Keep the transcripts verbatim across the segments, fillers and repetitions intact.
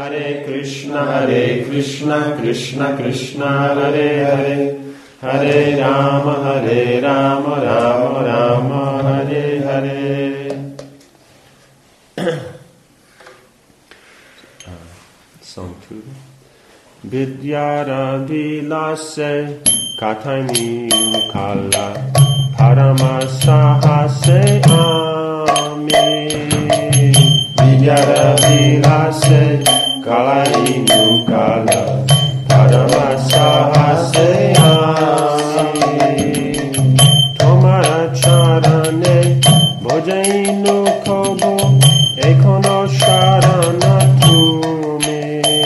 Hare Krishna, Hare Krishna, Krishna Krishna, Hare Hare, Hare Rama, Hare Rama, Rama Rama, Hare Hare. Song two. Vidyara vilase katani ukala paramasahase ami. Vidyara vilase kalai ukala paramasahase ami. Tomara charane bojainu kobo ekono sharana tumi.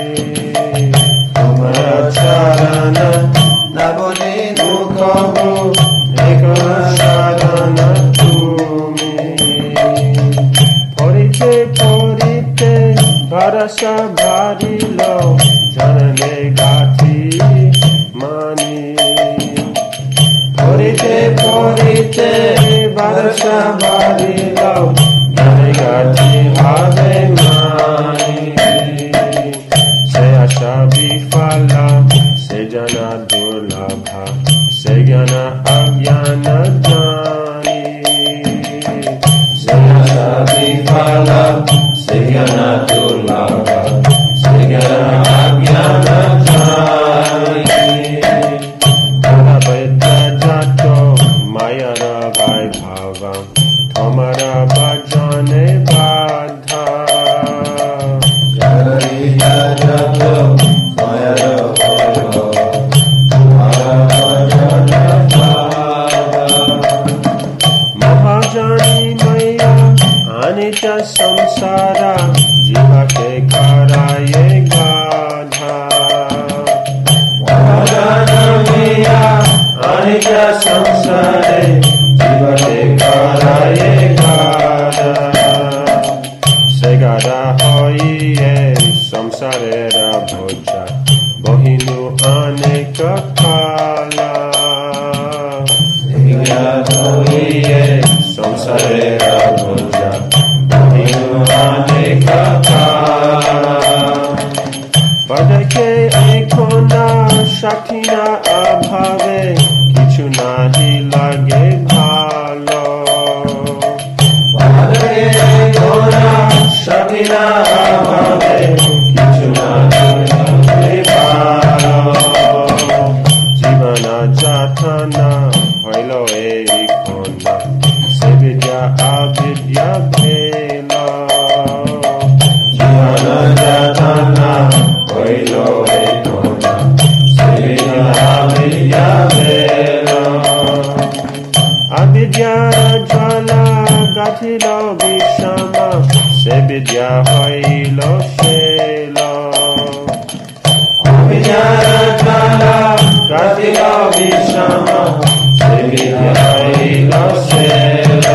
Tomara charana nabodinu kobo ekono sharana tumi. Porite porite barasa bharilo janane gati mani. Porite porite barasa bharilo janane gati ave mani. Se asha bifala se jana durlabha se jana agyana jani. Se asha bifala se jana durlabha se jana agyana jani. Tara vedya jato mayara vaibhava tomara bhajane badha. Tara vedya jato mayara vaibhava tomara bhajane badha. Mahajani maya anitya samsara jiva ke karaye gadha. Mahajani maya anitya samsare jiva ke karaye gadha. Se gada hoiye samsarera bhoja bohinu aneka kala. Se gada hoiye samsarera bhoja bohinu aneka kala. Padake ekona shakina abhave kichu nahi lage bhalo. Padake ekona shakina abhave kichu nahi lage bhalo. Jivana jatana hoilo ekona se vidya avidya bhela. Jivana jatana hoilo ekona se vidya avidya bhela. Avidya jala gathilo vishama se vidya hoilo shela. Avidya jala gathilo vishama se vidya hoilo shela.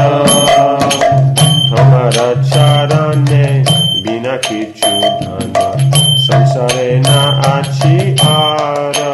Tomara charane bina kichu dhana samsare na achi ara.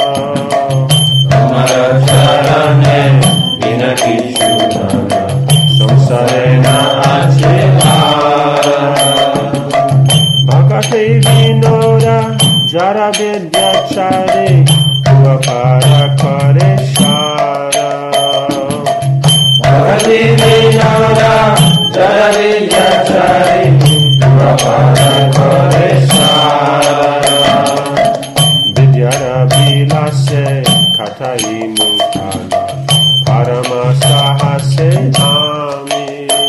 Tomara charane bina kichu dhana samsare na achi ara. Bhakate vinora jara vidya chare uapara kare shara. Bhakate vinora jara vidya chare uapara kare shara. Vidyara vilase katai mukala paramasahase ami.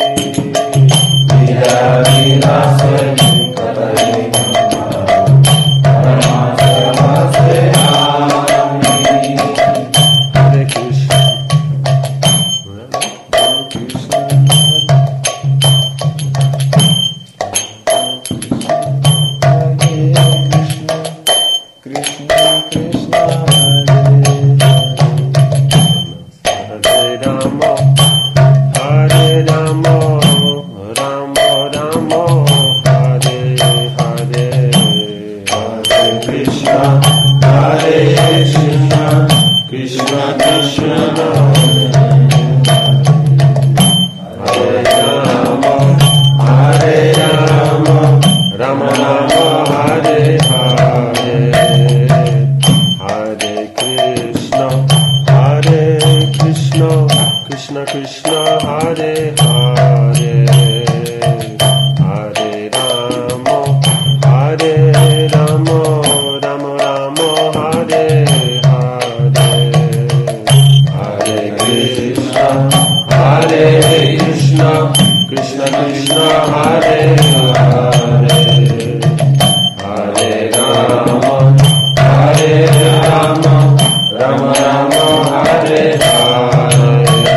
Vidyara vilase katai mukala paramasahase ami. Hare Krishna. Hare Krishna. Hare Hare, Hare Krishna, Hare Krishna, Krishna Krishna, Hare Hare, Hare Rama, Hare Rama, Rama Rama, Hare Hare, Hare Krishna, Hare Krishna, Krishna Krishna, Hare Hare, Hare Rama, Hare Rama, Rama Rama, Hare Hare,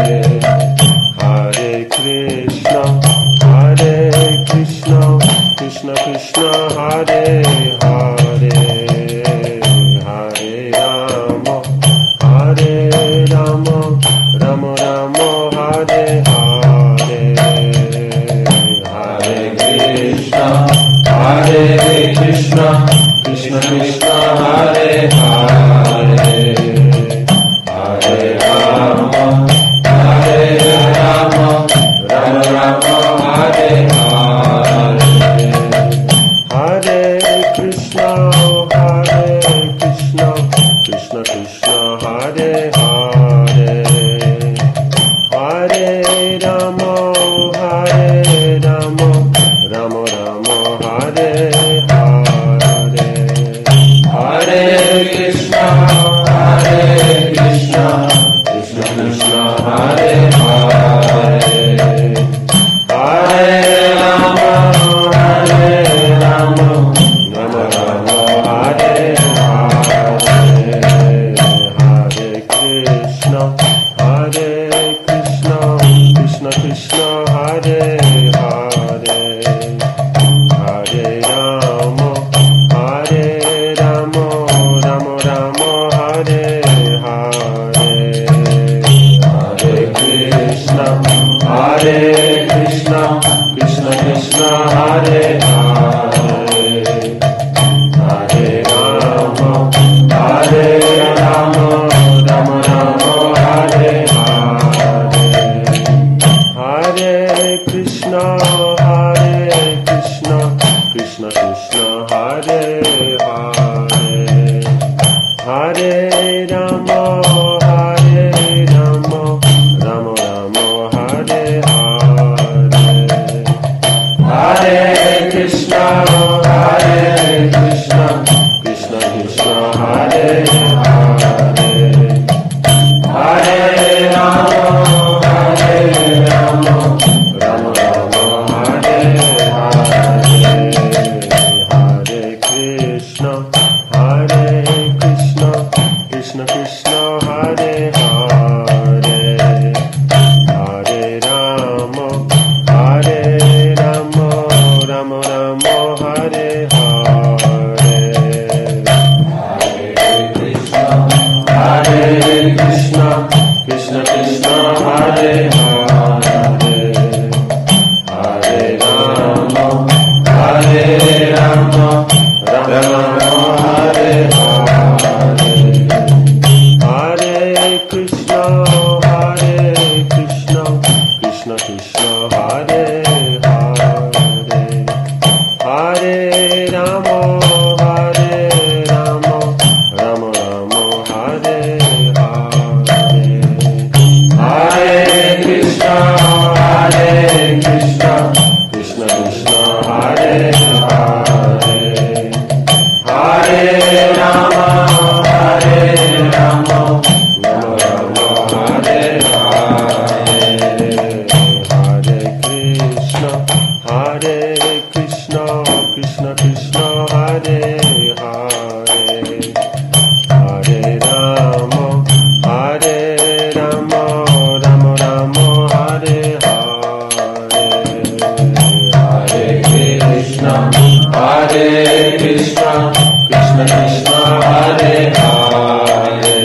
Hare Krishna, Hare Krishna, Krishna Krishna, Hare Hare, Hare Rama, Hare Rama, Rama Rama, Hare Hare, Hare Krishna, Hare Krishna, Krishna Krishna, Hare Hare, Hare Rama, Hare Rama, Rama Rama, Hare Hare, Hare Krishna, Hare Krishna, Krishna Krishna, Hare Hare, Hare Rama, Hare Rama, Rama Rama, Hare Hare, Hare Krishna, Hare Krishna, Krishna Krishna, Hare Hare, Hare Rama, Hare Rama, Rama Rama, Hare Hare, Hare Krishna, Hare Krishna, Krishna Krishna, Hare Hare, Hare Rama, Hare Rama, Rama Rama, Hare Hare, Hare Krishna, Hare Krishna, Krishna Krishna, Hare Hare, Hare Rama, Hare Rama, Rama Rama, Hare Hare, Hare Krishna, Hare Krishna, Krishna Krishna, Hare Hare, Hare Rama, Hare Rama, Rama Rama, Hare Hare, Hare Krishna, Hare Krishna, Krishna Krishna, Hare Hare, Hare Rama, Hare Rama, Rama Rama, Hare Hare, Hare Krishna, Hare Krishna, Krishna Krishna, Hare Hare, Hare Rama, Hare Rama, Rama Rama, Hare Hare, Hare Krishna, Hare Krishna, Krishna Krishna, Hare Hare, Hare Rama, Hare Rama, Rama Rama, Hare Hare, Hare Krishna, Hare Krishna, Krishna Krishna, Hare Hare, Hare Rama, Hare Rama, Rama Rama, Hare Hare, Hare Krishna, Hare Krishna, Krishna Krishna, Hare Hare, Hare Rama, Hare Rama, Rama Rama, Hare Hare, Hare Krishna, Hare Krishna, Krishna Krishna, Hare Hare, Hare Rama, Hare Rama, Rama Rama, Hare Hare, Hare Krishna, Hare Krishna, Krishna Krishna, Hare Hare,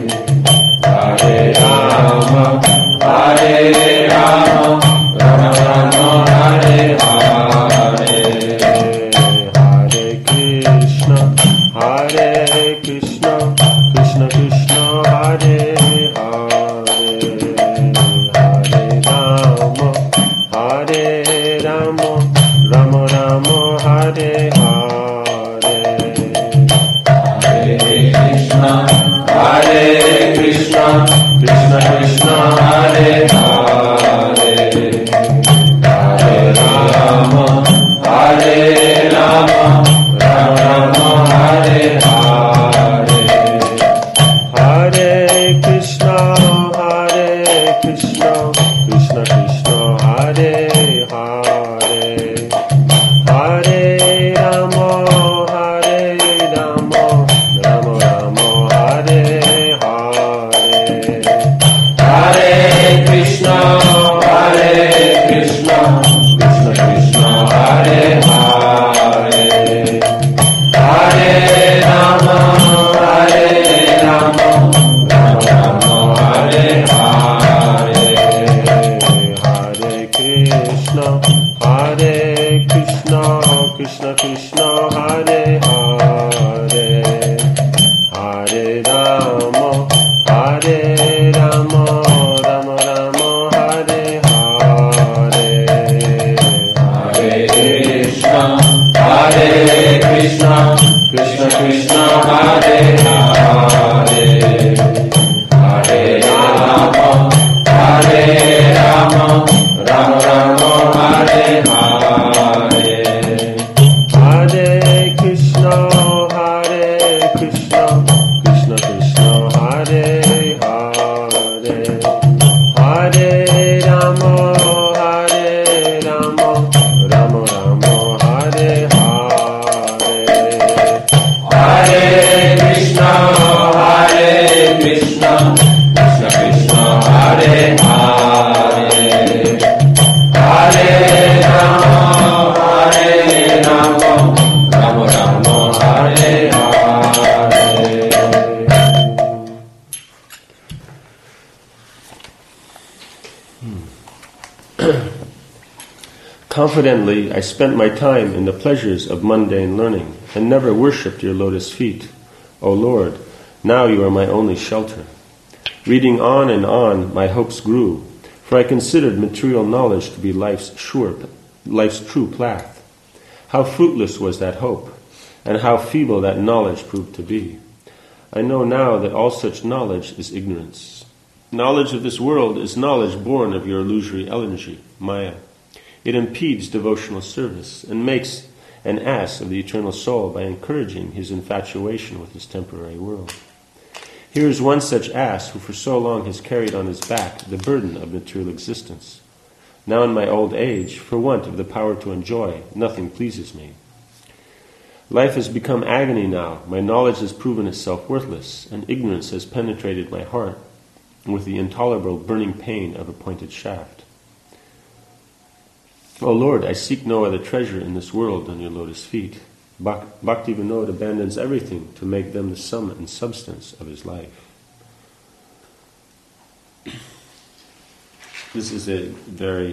Hare Rama, Hare Rama, Rama Rama, Hare Hare, Hare Krishna, Hare Krishna, Krishna Krishna, Hare Hare, Hare Rama, Hare Rama, Rama Rama, Hare Hare. Krishna Krishna Hare Hare, Hare Rama, Hare Rama, Rama Rama Hare Hare, Hare Krishna, Hare Krishna, Krishna Krishna Hare Hare, Hare Rama, Hare Rama, Rama Rama Hare Hare, Hare Krishna, Hare Krishna, Krishna Krishna Hare Hare, Hare Rama, Hare Rama, Rama Rama Hare Hare, Hare Krishna, Hare Krishna, Krishna Krishna Hare Hare, Hare Rama, Hare Rama, Rama Rama Hare Hare, Hare Krishna, Hare Krishna, Krishna Krishna Hare Hare, Hare Rama, Hare Rama, Rama Rama Hare Hare, Hare Krishna, Hare Krishna, Krishna Krishna Hare Hare, Hare Rama, Hare Rama, Rama Rama Hare Hare, Hare Krishna, Hare Krishna, Krishna Krishna Hare Hare, Hare Rama, Hare Rama, Rama Rama Hare Hare. Confidently, I spent my time in the pleasures of mundane learning and never worshipped your lotus feet. O Lord, now you are my only shelter. Reading on and on, my hopes grew, for I considered material knowledge to be life's sure, life's true path. How fruitless was that hope, and how feeble that knowledge proved to be. I know now that all such knowledge is ignorance. Knowledge of this world is knowledge born of your illusory energy, Maya. It impedes devotional service and makes an ass of the eternal soul by encouraging his infatuation with this temporary world. Here is one such ass who for so long has carried on his back the burden of material existence. Now in my old age, for want of the power to enjoy, nothing pleases me. Life has become agony now. My knowledge has proven itself worthless, and ignorance has penetrated my heart with the intolerable burning pain of a pointed shaft. O Lord, I seek no other treasure in this world than your lotus feet. Bhak- Bhakti-Vinod abandons everything to make them the sum and substance of his life. This is a very,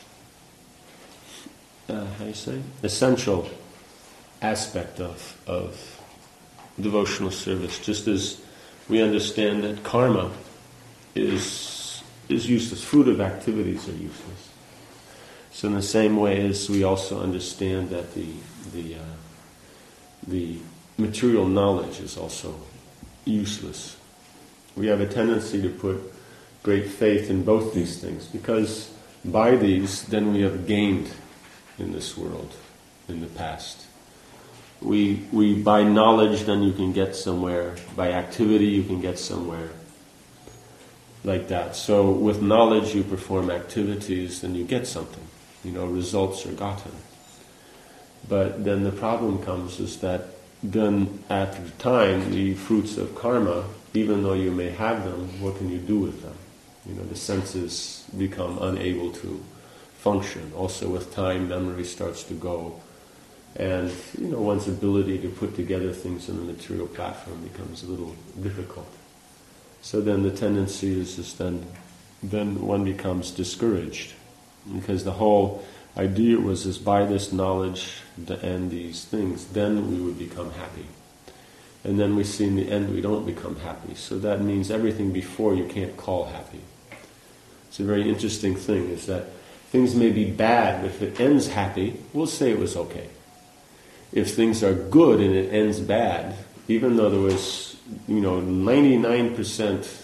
uh, how do you say, essential aspect of, of devotional service. Just as we understand that karma is is useless, fruitive activities are useless. So in the same way as we also understand that the the uh, the material knowledge is also useless, we have a tendency to put great faith in both these things, because by these then we have gained in this world in the past. We we by knowledge then you can get somewhere, by activity you can get somewhere, like that. So with knowledge you perform activities, then you get something. You know, results are gotten. But then the problem comes is that then at the time the fruits of karma, even though you may have them, what can you do with them? You know, the senses become unable to function. Also with time, memory starts to go. And, you know, one's ability to put together things on a material platform becomes a little difficult. So then the tendency is just then, then one becomes discouraged. Because the whole idea was is by this knowledge and these things, then we would become happy. And then we see in the end we don't become happy. So that means everything before you can't call happy. It's a very interesting thing, is that things may be bad, but if it ends happy, we'll say it was okay. If things are good and it ends bad, even though there was, you know, ninety-nine percent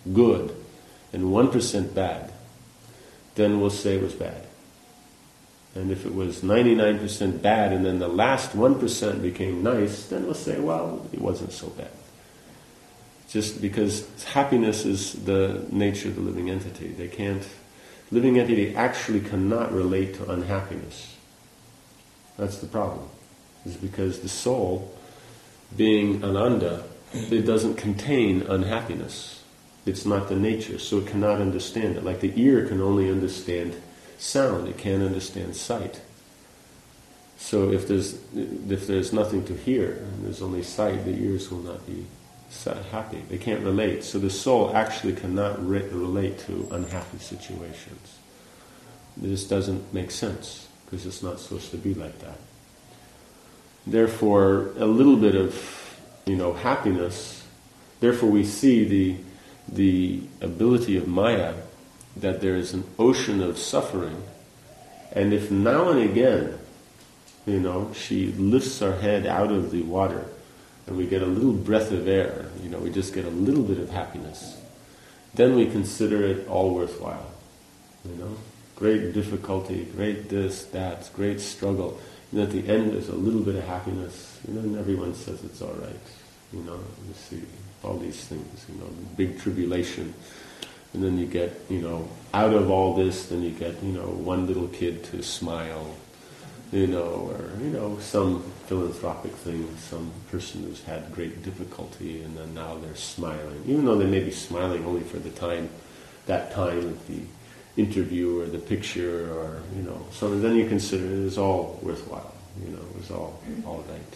good and one percent bad, then we'll say it was bad. And if it was ninety-nine percent bad and then the last one percent became nice, then we'll say, well, it wasn't so bad. Just because happiness is the nature of the living entity. They can't, living entity actually cannot relate to unhappiness. That's the problem. It's because the soul, being ananda, it doesn't contain unhappiness. It's not the nature, so it cannot understand it. Like the ear can only understand sound, it can't understand sight. So if there's if there's nothing to hear, and there's only sight, the ears will not be happy. They can't relate. So the soul actually cannot re- relate to unhappy situations. This doesn't make sense, because it's not supposed to be like that. Therefore, a little bit of, you know, happiness, therefore we see the the ability of Maya, that there is an ocean of suffering, and if now and again, you know, she lifts our head out of the water, and we get a little breath of air, you know, we just get a little bit of happiness, then we consider it all worthwhile, you know. Great difficulty, great this, that, great struggle, and at the end there's a little bit of happiness, you know, and everyone says it's all right, you know, you see all these things, you know, big tribulation, and then you get, you know, out of all this, then you get, you know, one little kid to smile, you know, or, you know, some philanthropic thing, some person who's had great difficulty, and then now they're smiling, even though they may be smiling only for the time, that time of the interview or the picture, or, you know, so then you consider it as all worthwhile, you know, it was all, all right.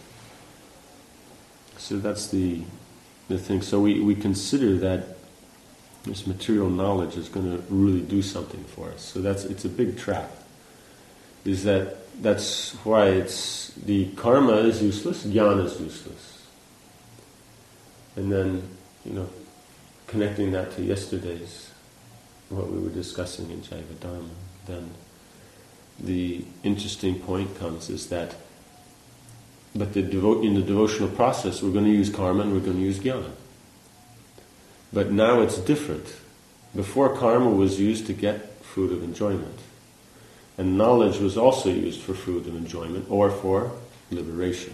So that's the the thing. So we, we consider that this material knowledge is going to really do something for us. So that's it's a big trap. Is that that's why it's the karma is useless, jnana is useless. And then, you know, connecting that to yesterday's what we were discussing in Jaiva Dharma, then the interesting point comes is that but the devo- in the devotional process we're going to use karma and we're going to use jnana. But now it's different. Before, karma was used to get fruit of enjoyment. And knowledge was also used for fruit of enjoyment or for liberation.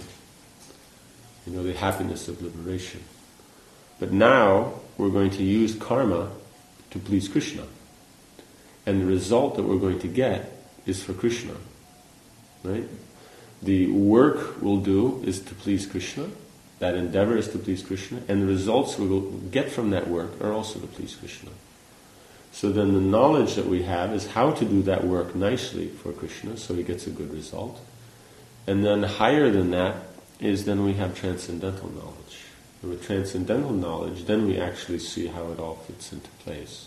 You know, the happiness of liberation. But now we're going to use karma to please Krishna. And the result that we're going to get is for Krishna. Right? The work we'll do is to please Krishna. That endeavor is to please Krishna. And the results we will get from that work are also to please Krishna. So then the knowledge that we have is how to do that work nicely for Krishna, so he gets a good result. And then higher than that is then we have transcendental knowledge. And with transcendental knowledge, then we actually see how it all fits into place.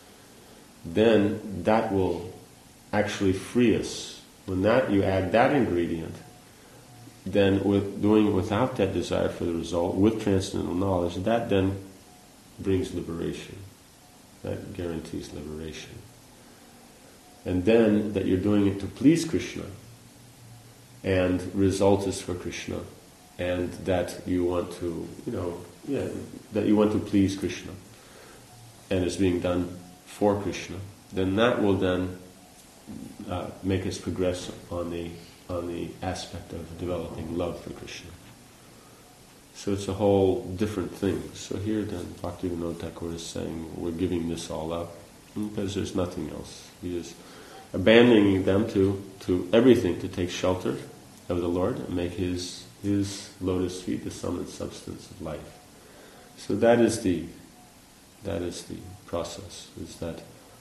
Then that will actually free us. When that you add that ingredient, then with doing without that desire for the result, with transcendental knowledge, that then brings liberation. That guarantees liberation. And then that you're doing it to please Krishna, and result is for Krishna, and that you want to, you know, yeah, that you want to please Krishna, and it's being done for Krishna, then that will then uh, make us progress on the on the aspect of developing love for Krishna. So it's a whole different thing. So here then Bhaktivinoda Thakur is saying we're giving this all up because there's nothing else. He is abandoning them to, to everything to take shelter of the Lord and make his his lotus feet the sum and substance of life. So that is the that is the process, is that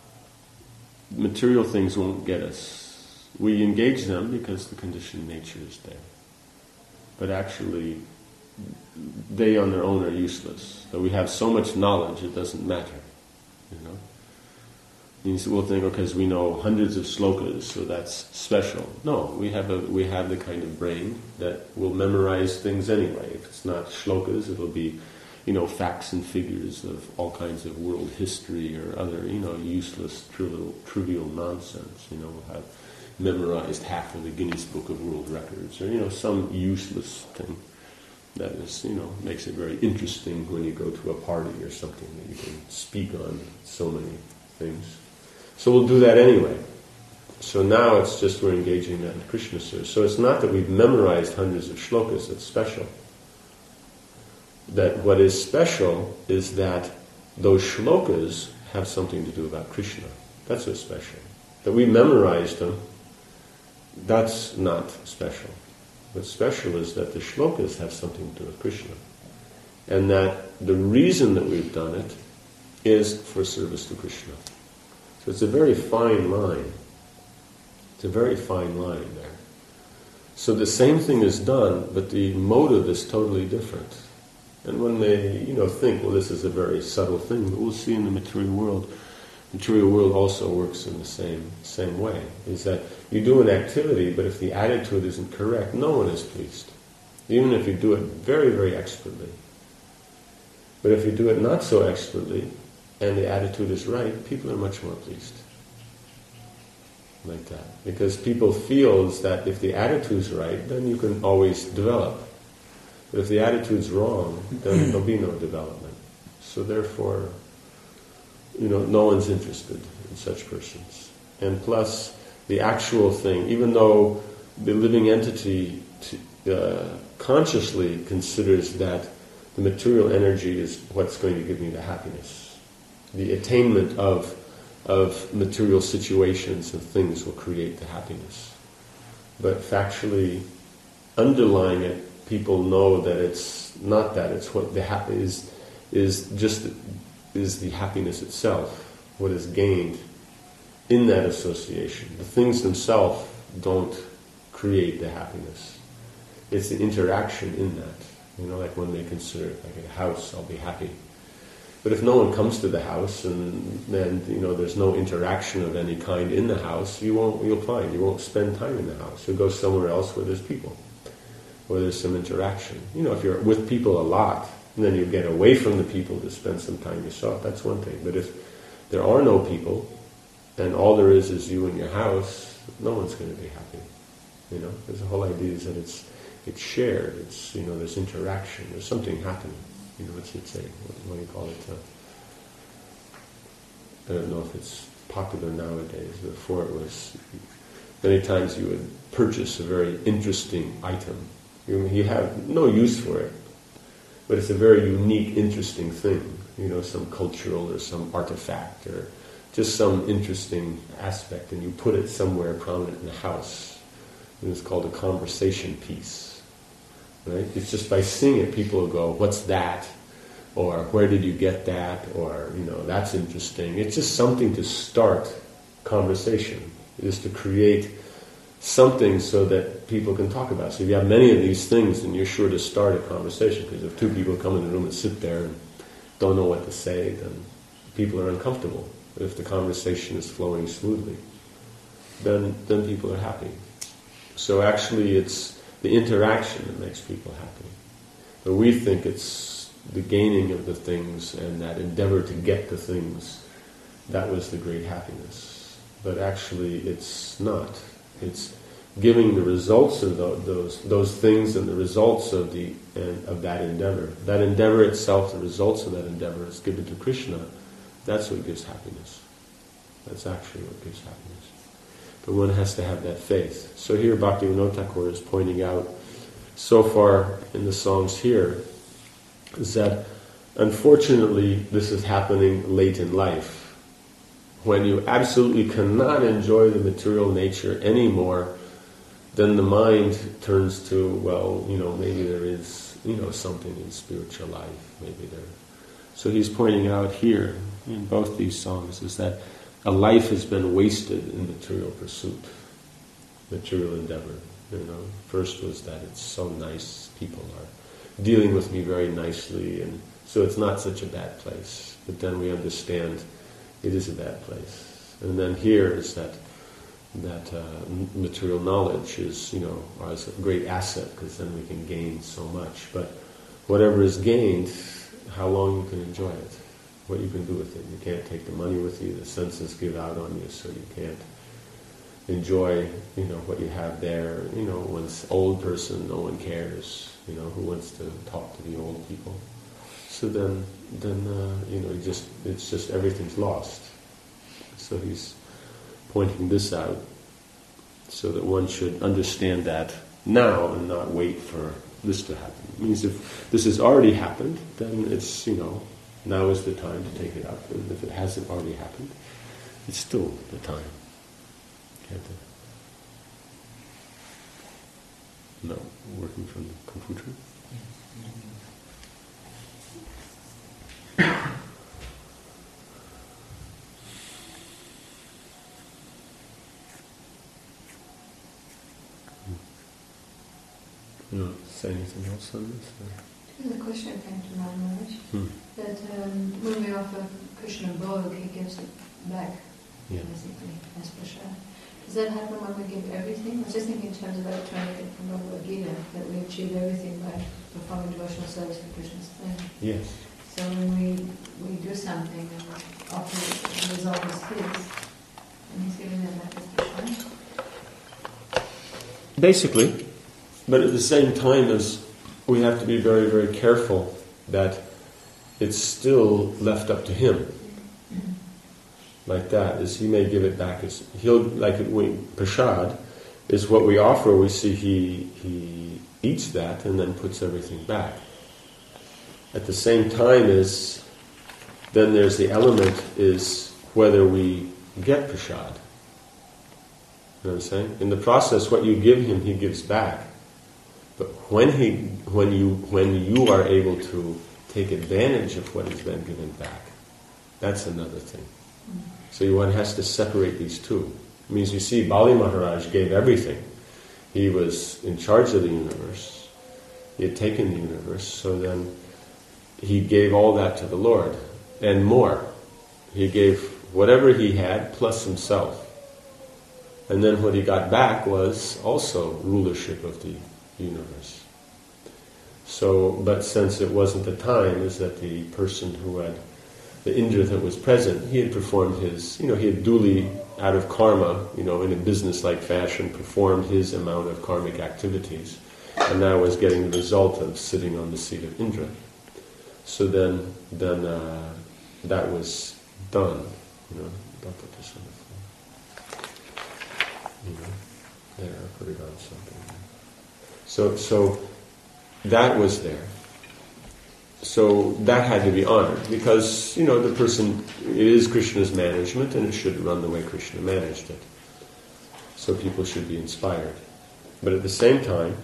material things won't get us. We engage them because the conditioned nature is there. But actually, they on their own are useless. So we have so much knowledge, it doesn't matter. You know, means we'll think, okay, because we know hundreds of slokas, so that's special. No, we have a we have the kind of brain that will memorize things anyway. If it's not shlokas, it'll be, you know, facts and figures of all kinds of world history or other, you know, useless, trivial, trivial nonsense. You know, we'll have memorized half of the Guinness Book of World Records, or, you know, some useless thing. That is, you know, makes it very interesting when you go to a party or something that you can speak on so many things. So we'll do that anyway. So now it's just we're engaging that in Krishna service. So it's not that we've memorized hundreds of shlokas that's special. That what is special is that those shlokas have something to do about Krishna. That's what's special. That we memorized them, that's not special. What's special is that the shlokas have something to do with Krishna. And that the reason that we've done it is for service to Krishna. So it's a very fine line. It's a very fine line there. So the same thing is done, but the motive is totally different. And one may, you know, think, well, this is a very subtle thing, but we'll see in the material world. The material world also works in the same same way. Is that you do an activity, but if the attitude isn't correct, no one is pleased. Even if you do it very, very expertly. But if you do it not so expertly, and the attitude is right, people are much more pleased. Like that. Because people feel that if the attitude's right, then you can always develop. But if the attitude's wrong, then there'll be no development. So therefore, you know, no one's interested in such persons. And plus, the actual thing, even though the living entity t- uh, consciously considers that the material energy is what's going to give me the happiness, the attainment of of material situations and things will create the happiness. But factually, underlying it, people know that it's not that. It's what the ha- is is just is the happiness itself, what is gained in that association. The things themselves don't create the happiness. It's the interaction in that. You know, like when they consider it like a house, I'll be happy. But if no one comes to the house and then, you know, there's no interaction of any kind in the house, you won't, you'll find, you won't spend time in the house. You'll go somewhere else where there's people, where there's some interaction. You know, if you're with people a lot, and then you get away from the people to spend some time yourself, that's one thing. But if there are no people, and all there is is you in your house, no one's going to be happy. You know, because the whole idea is that it's it's shared. It's, you know, there's interaction. There's something happening. You know, what's it say? What, what do you call it? Uh, I don't know if it's popular nowadays. Before it was, many times you would purchase a very interesting item. You, you have no use for it, but it's a very unique, interesting thing. You know, some cultural or some artifact or just some interesting aspect, and you put it somewhere prominent in the house. And it's called a conversation piece. Right? It's just by seeing it, people will go, "What's that?" Or "Where did you get that?" Or, you know, "That's interesting." It's just something to start conversation. It is to create something so that people can talk about it. So if you have many of these things, then you're sure to start a conversation. Because if two people come in the room and sit there and don't know what to say, then people are uncomfortable. But if the conversation is flowing smoothly, then then people are happy. So actually, it's the interaction that makes people happy. But we think it's the gaining of the things and that endeavor to get the things, that was the great happiness. But actually it's not. It's giving the results of the, those those things and the results of the and of that endeavor. That endeavor itself, the results of that endeavor is given to Krishna. That's what gives happiness. That's actually what gives happiness. But one has to have that faith. So here Bhaktivinoda Thakur is pointing out, so far in the songs here, is that unfortunately this is happening late in life, when you absolutely cannot enjoy the material nature anymore. Then the mind turns to, well, you know, maybe there is, you know, something in spiritual life, maybe there. So he's pointing out here in both these songs is that a life has been wasted in material pursuit, material endeavor. You know, first was that it's so nice, people are dealing with me very nicely, and so it's not such a bad place. But then we understand it is a bad place. And then here is that that uh, material knowledge is, you know, is a great asset, because then we can gain so much. But whatever is gained, how long you can enjoy it, what you can do with it. You can't take the money with you, the senses give out on you, so you can't enjoy, you know, what you have there. You know, one's old person, no one cares. You know, who wants to talk to the old people? So then, then uh, you know, you just it's just everything's lost. So he's pointing this out, so that one should understand that now and not wait for this to happen. It means if this has already happened, then it's, you know, now is the time to take it up. And if it hasn't already happened, it's still the time. Can't it? No, working from Confucius. You want to say anything else on this? Or? There's a question that came to my knowledge, Hmm. that um, when we offer Krishna Bhog, he gives it back, Yeah. basically, as prasad. Does that happen when we give everything? I was just thinking in terms of electronic from Bhagavad Gita, that we achieve everything by performing devotional service for Krishna's thing. Yes. So when we, we do something and offer it, the result is his, and he's giving that back as prasad. Basically, but at the same time as we have to be very, very careful that it's still left up to him. Like that, is he may give it back. As he'll like it, we, prasad is what we offer. We see he he eats that and then puts everything back. At the same time is then there's the element is whether we get prasad. You know what I'm saying? In the process, what you give him, he gives back. But when he when you when you are able to take advantage of what has been given back, that's another thing. So one has to separate these two. It means you see, Bali Maharaj gave everything. He was in charge of the universe. He had taken the universe, so then he gave all that to the Lord, and more. He gave whatever he had, plus himself. And then what he got back was also rulership of the universe. So, but since it wasn't the time, is that the person who had the Indra that was present, he had performed his, you know, he had duly, out of karma, you know, in a business-like fashion, performed his amount of karmic activities, and now was getting the result of sitting on the seat of Indra. So then, then uh, that was done. You know, don't put this on the floor. You know, there, I put it on something. So, so that was there. So that had to be honored because, you know, the person, it is Krishna's management and it should run the way Krishna managed it. So people should be inspired. But at the same time,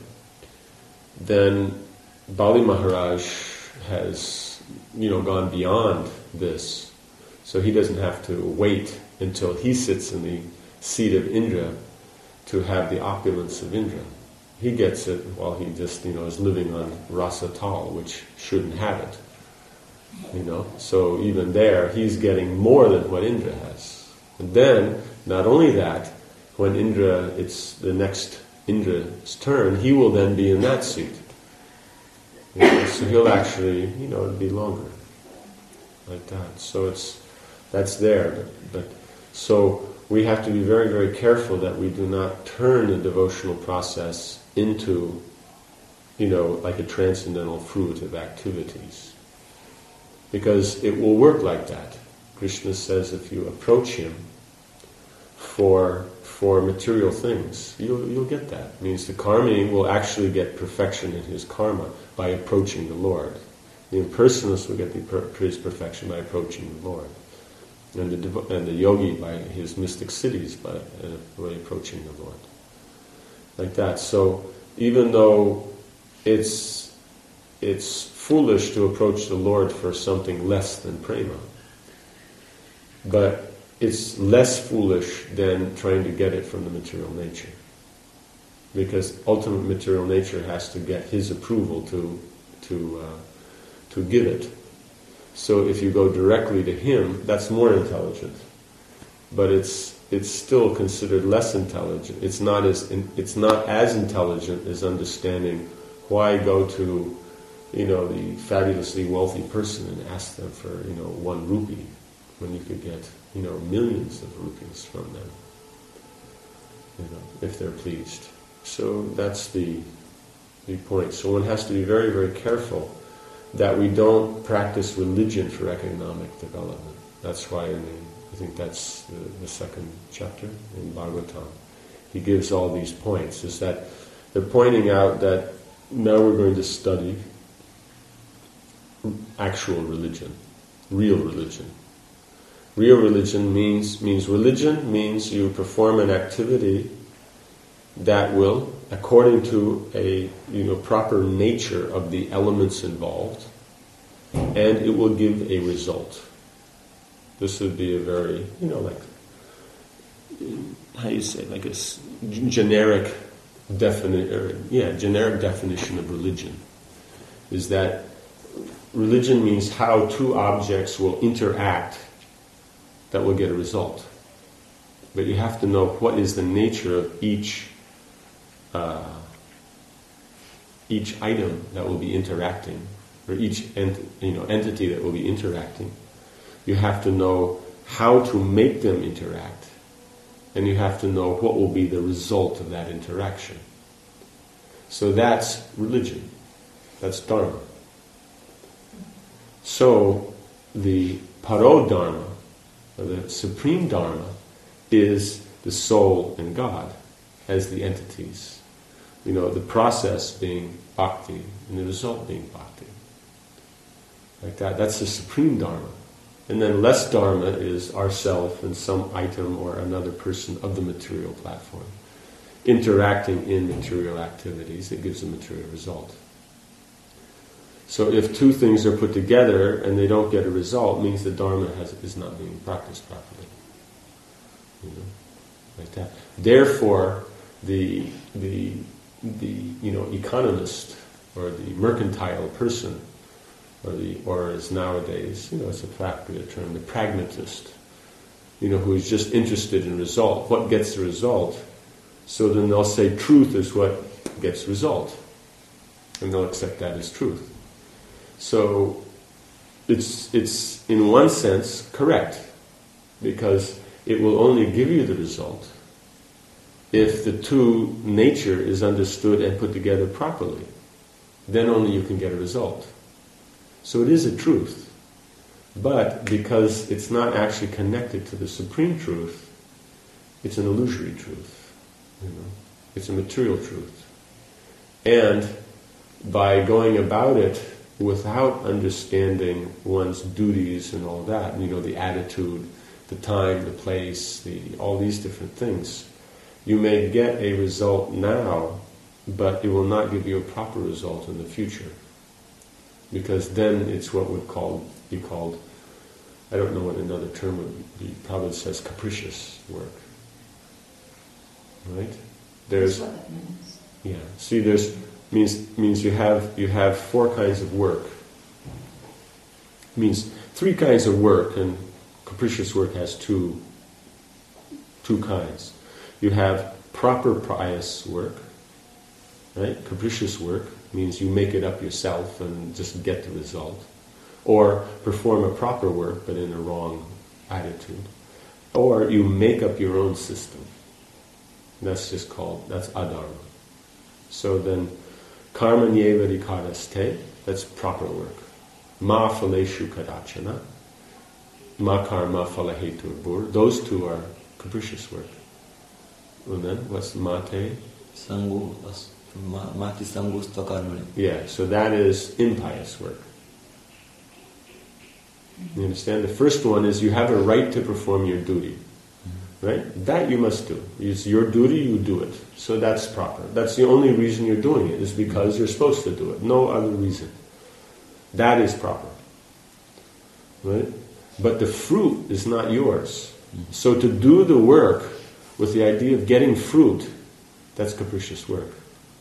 then Bali Maharaj has, you know, gone beyond this. So he doesn't have to wait until he sits in the seat of Indra to have the opulence of Indra. He gets it while he just, you know, is living on rasa tal, which shouldn't have it. You know, so even there, he's getting more than what Indra has. And then, not only that, when Indra, it's the next Indra's turn, he will then be in that seat. You know, so he'll actually, you know, it'll be longer, like that. So it's that's there, but, but so we have to be very, very careful that we do not turn the devotional process into, you know, like a transcendental fruit of activities. Because it will work like that. Krishna says if you approach him for for material things, you'll you'll get that. It means the karmi will actually get perfection in his karma by approaching the Lord. The impersonalist will get the per- his perfection by approaching the Lord. And the devo- and the yogi by his mystic cities by, uh, by approaching the Lord. Like that. So even though it's it's foolish to approach the Lord for something less than prema, but it's less foolish than trying to get it from the material nature. Because ultimate material nature has to get his approval to to uh, to give it. So if you go directly to him, that's more intelligent. But it's it's still considered less intelligent. It's not as it's not as intelligent as understanding why go to, you know, the fabulously wealthy person and ask them for, you know, one rupee when you could get, you know, millions of rupees from them. you know, if they're pleased. So that's the the point. So one has to be very, very careful that we don't practice religion for economic development. That's why in the, I think that's the, the second chapter in Bhagavatam. He gives all these points, is that they're pointing out that now we're going to study actual religion, real religion. Real religion means means religion means you perform an activity that will, according to a you know proper nature of the elements involved, and it will give a result. This would be a very you know like how you say like a s- generic definition. Yeah, generic definition of religion is that religion means how two objects will interact that will get a result. But you have to know what is the nature of each uh, each item that will be interacting, or each ent- you know entity that will be interacting. You have to know how to make them interact, and you have to know what will be the result of that interaction. So that's religion. That's Dharma. So the Parodharma, or the supreme Dharma, is the soul and God as the entities. You know, the process being bhakti and the result being bhakti. Like that. That's the supreme Dharma. And then less Dharma is ourself and some item or another person of the material platform interacting in material activities that gives a material result. So if two things are put together and they don't get a result, it means the Dharma has, is not being practiced properly. You know, like that. Therefore, the the the you know economist or the mercantile person, or the or as nowadays you know it's a popular term, the pragmatist, you know, who is just interested in result. What gets the result? So then they'll say truth is what gets result, and they'll accept that as truth. So it's it's in one sense correct, because it will only give you the result if the two nature is understood and put together properly. Then only you can get a result. So it is a truth, but because it's not actually connected to the supreme truth, it's an illusory truth. You know, it's a material truth, and by going about it without understanding one's duties and all that, you know, the attitude, the time, the place, the all these different things, you may get a result now, but it will not give you a proper result in the future. Because then it's what would call, be called, I don't know what another term would be, probably says capricious work. Right? There's, That's what that means. yeah. See, there's means means you have you have four kinds of work. Means three kinds of work, and capricious work has two two kinds. You have proper pious work, right? Capricious work means you make it up yourself and just get the result, or perform a proper work but in a wrong attitude, or you make up your own system. That's just called, that's adharma. So then, karma nyeva vikaraste, that's proper work. Ma phaleshu kadachana, ma karma phalahetu bur. Those two are capricious work. And then, what's mate? Sangu, mati sangu stakarmani. Yeah, so that is impious work. You understand? The first one is you have a right to perform your duty. Right? That you must do. It's your duty, you do it. So that's proper. That's the only reason you're doing it, is because you're supposed to do it. No other reason. That is proper. Right? But the fruit is not yours. So to do the work with the idea of getting fruit, that's capricious work.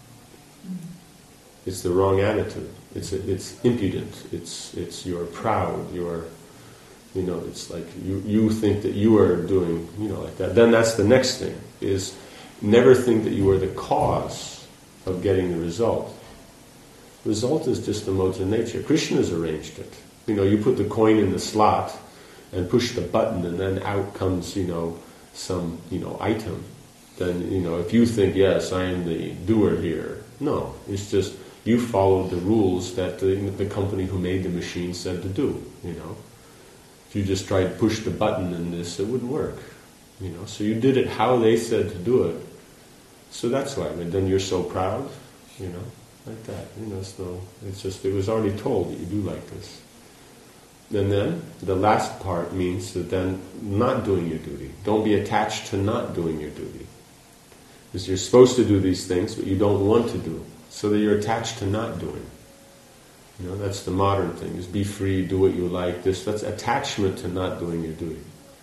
It's the wrong attitude. It's a, it's impudent. It's it's you're proud. You're You know, it's like you, you think that you are doing, you know, like that. Then that's the next thing, is never think that you are the cause of getting the result. Result is just the modes of nature. Krishna's arranged it. You know, you put the coin in the slot and push the button and then out comes, you know, some, you know, item. then, you know, if you think, yes, I am the doer here, no, it's just you followed the rules that the, the company who made the machine said to do, you know. If you just tried to push the button in this, it wouldn't work, you know. So you did it how they said to do it. So that's why. But then you're so proud, you know, like that. You know, it's no. It's just it was already told that you do like this. And then the last part means that then not doing your duty. Don't be attached to not doing your duty, because you're supposed to do these things, but you don't want to do, so that you're attached to not doing. You know, that's the modern thing, is be free, do what you like. This, that's attachment to not doing your duty.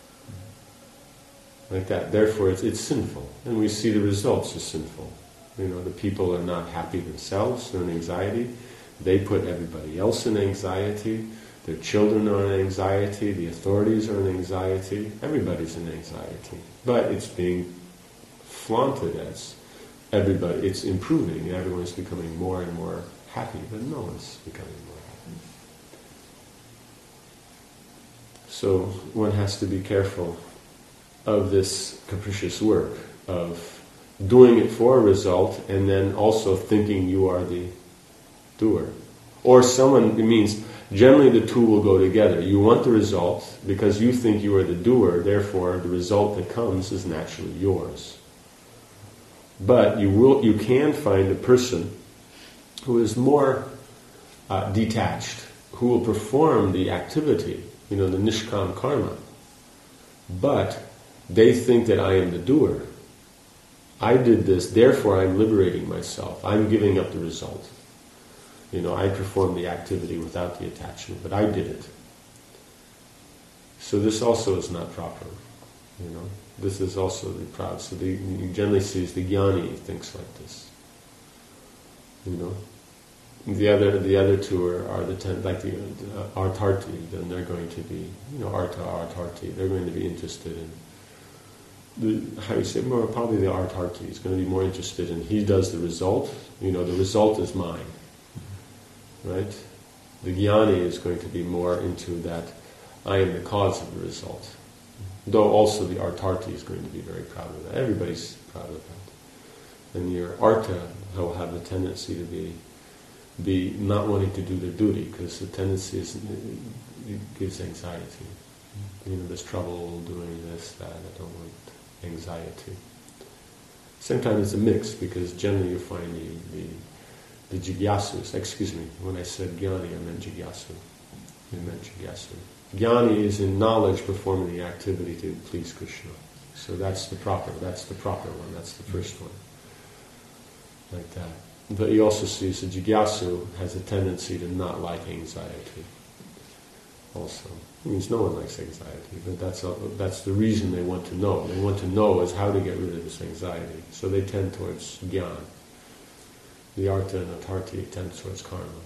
Like that. Therefore, it's, it's sinful. And we see the results as sinful. You know, the people are not happy themselves, they're in anxiety. They put everybody else in anxiety. Their children are in anxiety. The authorities are in anxiety. Everybody's in anxiety. But it's being flaunted as everybody, it's improving. Everyone's becoming more and more happy, but no one's becoming more happy. So one has to be careful of this capricious work of doing it for a result and then also thinking you are the doer. Or someone, it means generally the two will go together. You want the result because you think you are the doer, therefore the result that comes is naturally yours. But you will, you can find a person who is more uh, detached, who will perform the activity, you know, the nishkam karma. But they think that I am the doer. I did this, therefore I'm liberating myself. I'm giving up the result. You know, I performed the activity without the attachment, but I did it. So this also is not proper. You know, this is also the proud. So the, you generally see the jnani thinks like this. You know, the other the other two are, are the ten, like the uh, artarti. Then they're going to be, you know, arta artarti. They're going to be interested in the, how you say, more probably the artarti is going to be more interested in. He does the result. You know, the result is mine. Right? The jnani is going to be more into that I am the cause of the result. Though also the artarti is going to be very proud of that. Everybody's proud of that. And your arta will have the tendency to be be not wanting to do their duty, because the tendency is, it gives anxiety. You know, there's trouble doing this, that, I don't want anxiety. Sometimes it's a mix, because generally you find the, the The jigyasus, excuse me, when I said jnani, I meant jigyasu. I meant jigyasu. Jnani is in knowledge performing the activity to please Krishna. So that's the proper, that's the proper one, that's the first one. Like that. But you also see, so jigyasu has a tendency to not like anxiety. Also. It means no one likes anxiety, but that's a, that's the reason they want to know. They want to know is how to get rid of this anxiety. So they tend towards jnana. The arta and atarti tend towards karma.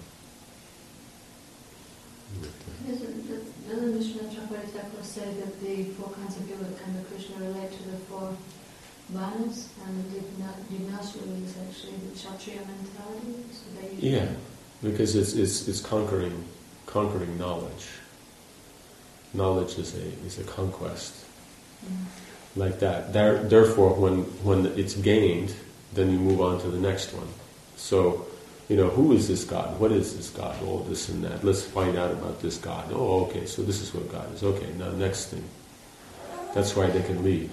Doesn't doesn't Vishwanath Chakravarti Thakur say that the four kinds of yoga and the Krishna relate to the four vanas, and the jignasu is actually the kshatriya mentality? So they yeah, because it's it's it's conquering conquering knowledge. Knowledge is a is a conquest. Mm. Like that. There, therefore, when when it's gained, then you move on to the next one. So, you know, who is this God? What is this God? Oh, this and that. Let's find out about this God. Oh, okay, so this is what God is. Okay, now next thing. That's why they can leave.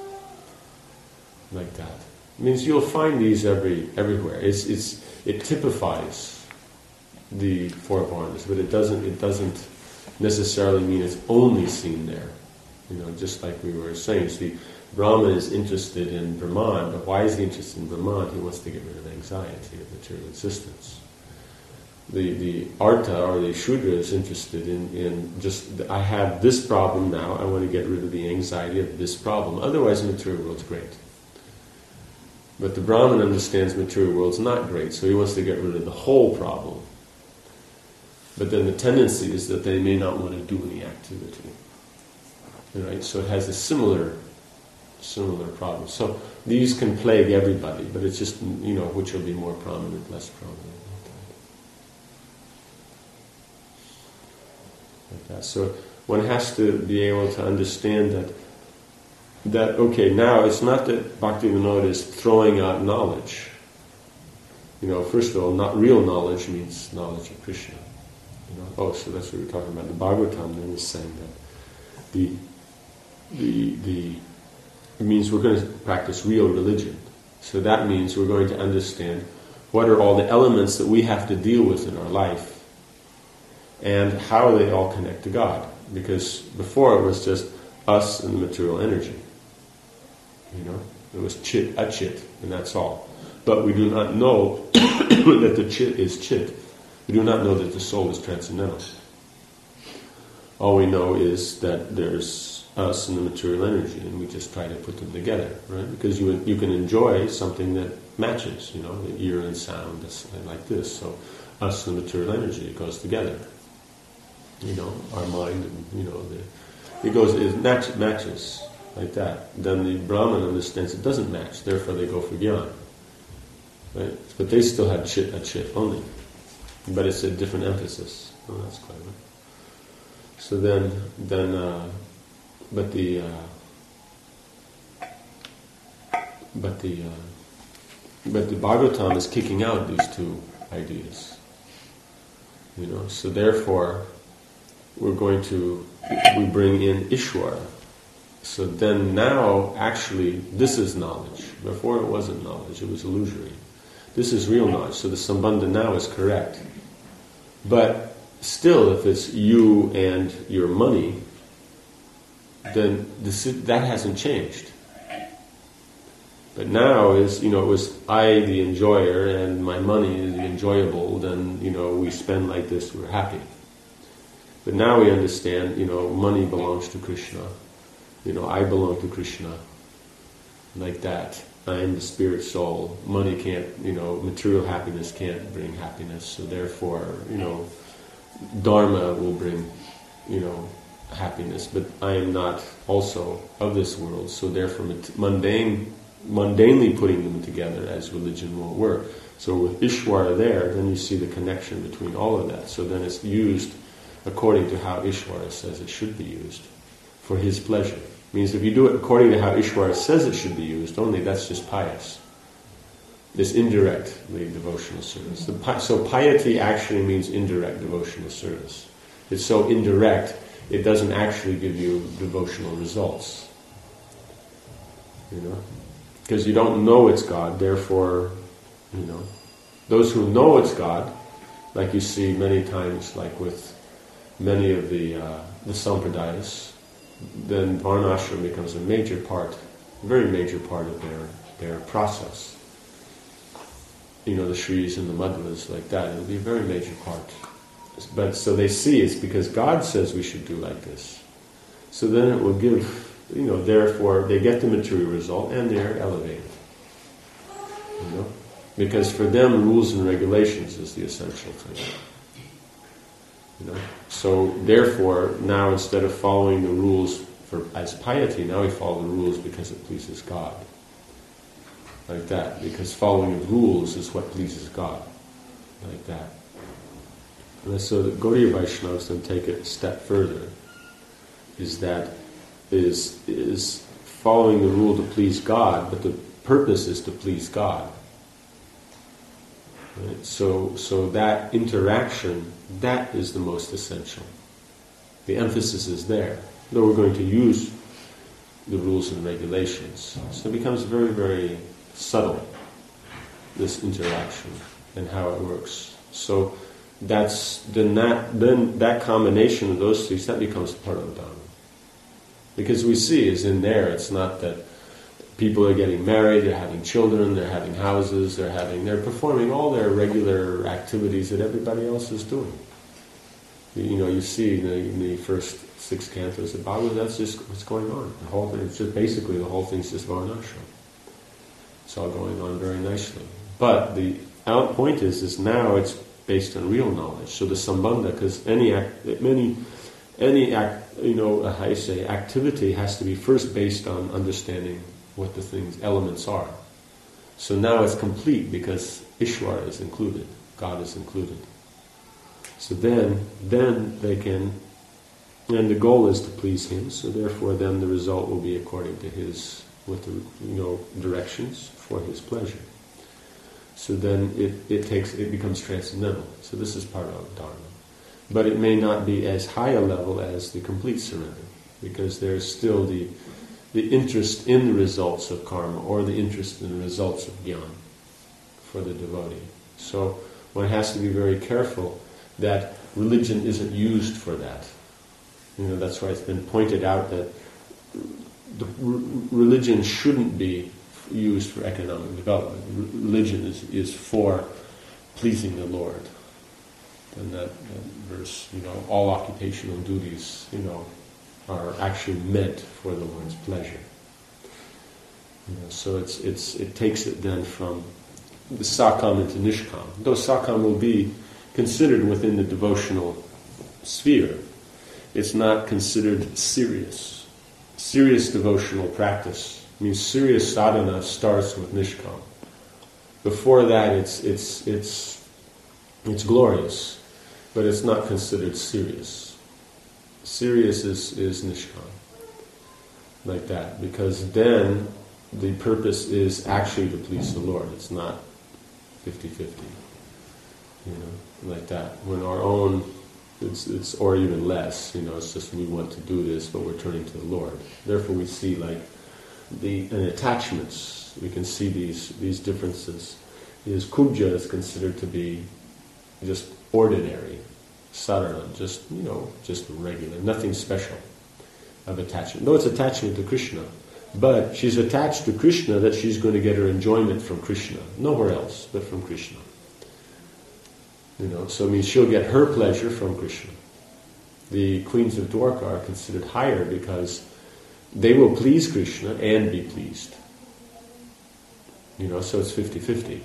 Like that. It means you'll find these every everywhere. It's it's it typifies the four varnas, but it doesn't it doesn't necessarily mean it's only seen there. You know, just like we were saying, see, Brahma is interested in Brahman, but why is he interested in Brahman? He wants to get rid of anxiety of material existence. The the Arta or the Shudra is interested in, in just, I have this problem now, I want to get rid of the anxiety of this problem. Otherwise the material world's great. But the Brahman understands material world's not great, so he wants to get rid of the whole problem. But then the tendency is that they may not want to do any activity. Right? So it has a similar similar problem. So these can plague everybody, but it's just, you know, which will be more prominent, less prominent. Like that. So one has to be able to understand that that, okay, now it's not that Bhaktivinoda is throwing out knowledge. You know, first of all, not real knowledge means knowledge of Krishna. You know? Oh, so that's what we were talking about. The Bhagavatam then is saying that the the the it means we're going to practice real religion. So that means we're going to understand what are all the elements that we have to deal with in our life and how they all connect to God. Because before it was just us and the material energy. You know, it was chit, achit, and that's all. But we do not know that the chit is chit. We do not know that the soul is transcendental. All we know is that there's us and the material energy, and we just try to put them together, right? Because you you can enjoy something that matches, you know, the ear and sound, like this. So us and the material energy, it goes together. You know, our mind, and, you know, the, it goes, it match, matches like that. Then the Brahman understands it doesn't match, therefore they go for jnana. Right? But they still have chit, a chit only. But it's a different emphasis. Oh, that's clever. So then, then, uh, but the, uh, but the, uh, but the Bhagavatam is kicking out these two ideas. You know, so therefore, we're going to, we bring in Ishwara. So then now, actually, this is knowledge. Before it wasn't knowledge, it was illusory. This is real knowledge, so the Sambandha now is correct. But still, if it's you and your money, then this, that hasn't changed. But now is, you know, it was I the enjoyer and my money is the enjoyable, then, you know, we spend like this, we're happy. But now we understand, you know, money belongs to Krishna. You know, I belong to Krishna. Like that. I am the spirit soul. Money can't, you know, material happiness can't bring happiness. So therefore, you know, Dharma will bring, you know, happiness. But I am not also of this world. So therefore, mundane, mundanely putting them together as religion won't work. So with Ishwara there, then you see the connection between all of that. So then it's used according to how Ishwara says it should be used, for his pleasure. Means if you do it according to how Ishwara says it should be used, only that's just pious. It's indirectly devotional service. The pi- so piety actually means indirect devotional service. It's so indirect, it doesn't actually give you devotional results. You know? Because you don't know it's God, therefore, you know, those who know it's God, like you see many times, like with many of the uh, the sampradayas, then varnashram becomes a major part, a very major part of their their process. You know, the Shris and the Madhvas, like that, it'll be a very major part. But so they see it's because God says we should do like this. So then it will give, you know, therefore they get the material result and they're elevated. You know? Because for them, rules and regulations is the essential thing. You know? So therefore, now instead of following the rules for as piety, now we follow the rules because it pleases God. Like that. Because following of rules is what pleases God. Like that. And so the Gaudiya Vaishnavas then take it a step further. Is that is is following the rule to please God, but the purpose is to please God. Right? So, so that interaction, that is the most essential. The emphasis is there. Though we're going to use the rules and regulations. So it becomes very, very subtle, this interaction and how it works. So that's then that then that combination of those things, that becomes part of the Dharma. Because we see is in there, it's not that people are getting married, they're having children, they're having houses, they're having, they're performing all their regular activities that everybody else is doing. You know, you see in the, in the first six cantos of Bhagavad, that's just what's going on. The whole thing, it's just basically the whole thing's just varnashram. It's all going on very nicely. But the out point is, is now it's based on real knowledge. So the sambandha, because any act, many, any act, you know, how you say, activity has to be first based on understanding what the things, elements are. So now it's complete because Ishwara is included, God is included. So then, then they can And the goal is to please him, so therefore then the result will be according to his, with the, you know, directions for his pleasure. So then it, it takes, it becomes transcendental. So this is part of Dharma. But it may not be as high a level as the complete surrender, because there's still the the interest in the results of karma, or the interest in the results of jnana for the devotee. So one has to be very careful that religion isn't used for that. You know, that's why it's been pointed out that the r- religion shouldn't be used for economic development. R- religion is, is for pleasing the Lord. And that, that verse, you know, all occupational duties, you know, are actually meant for the Lord's pleasure. You know, so it's it's it takes it then from the sakam into nishkam. Though sakam will be considered within the devotional sphere, it's not considered serious. Serious devotional practice means serious sadhana starts with nishkam. Before that, it's it's it's it's glorious, but it's not considered serious. Serious is, is nishkam, like that, because then the purpose is actually to please the Lord. It's not fifty-fifty, you know, like that. When our own, it's, it's or even less, you know, it's just we want to do this, but we're turning to the Lord. Therefore we see like the in attachments, we can see these these differences. Is kubja is considered to be just ordinary, sadhana, just, you know, just regular, nothing special of attachment. Though it's attachment to Krishna, but she's attached to Krishna that she's going to get her enjoyment from Krishna, nowhere else but from Krishna. You know, so it means she'll get her pleasure from Krishna. The queens of Dwarka are considered higher because they will please Krishna and be pleased. You know, so it's fifty-fifty.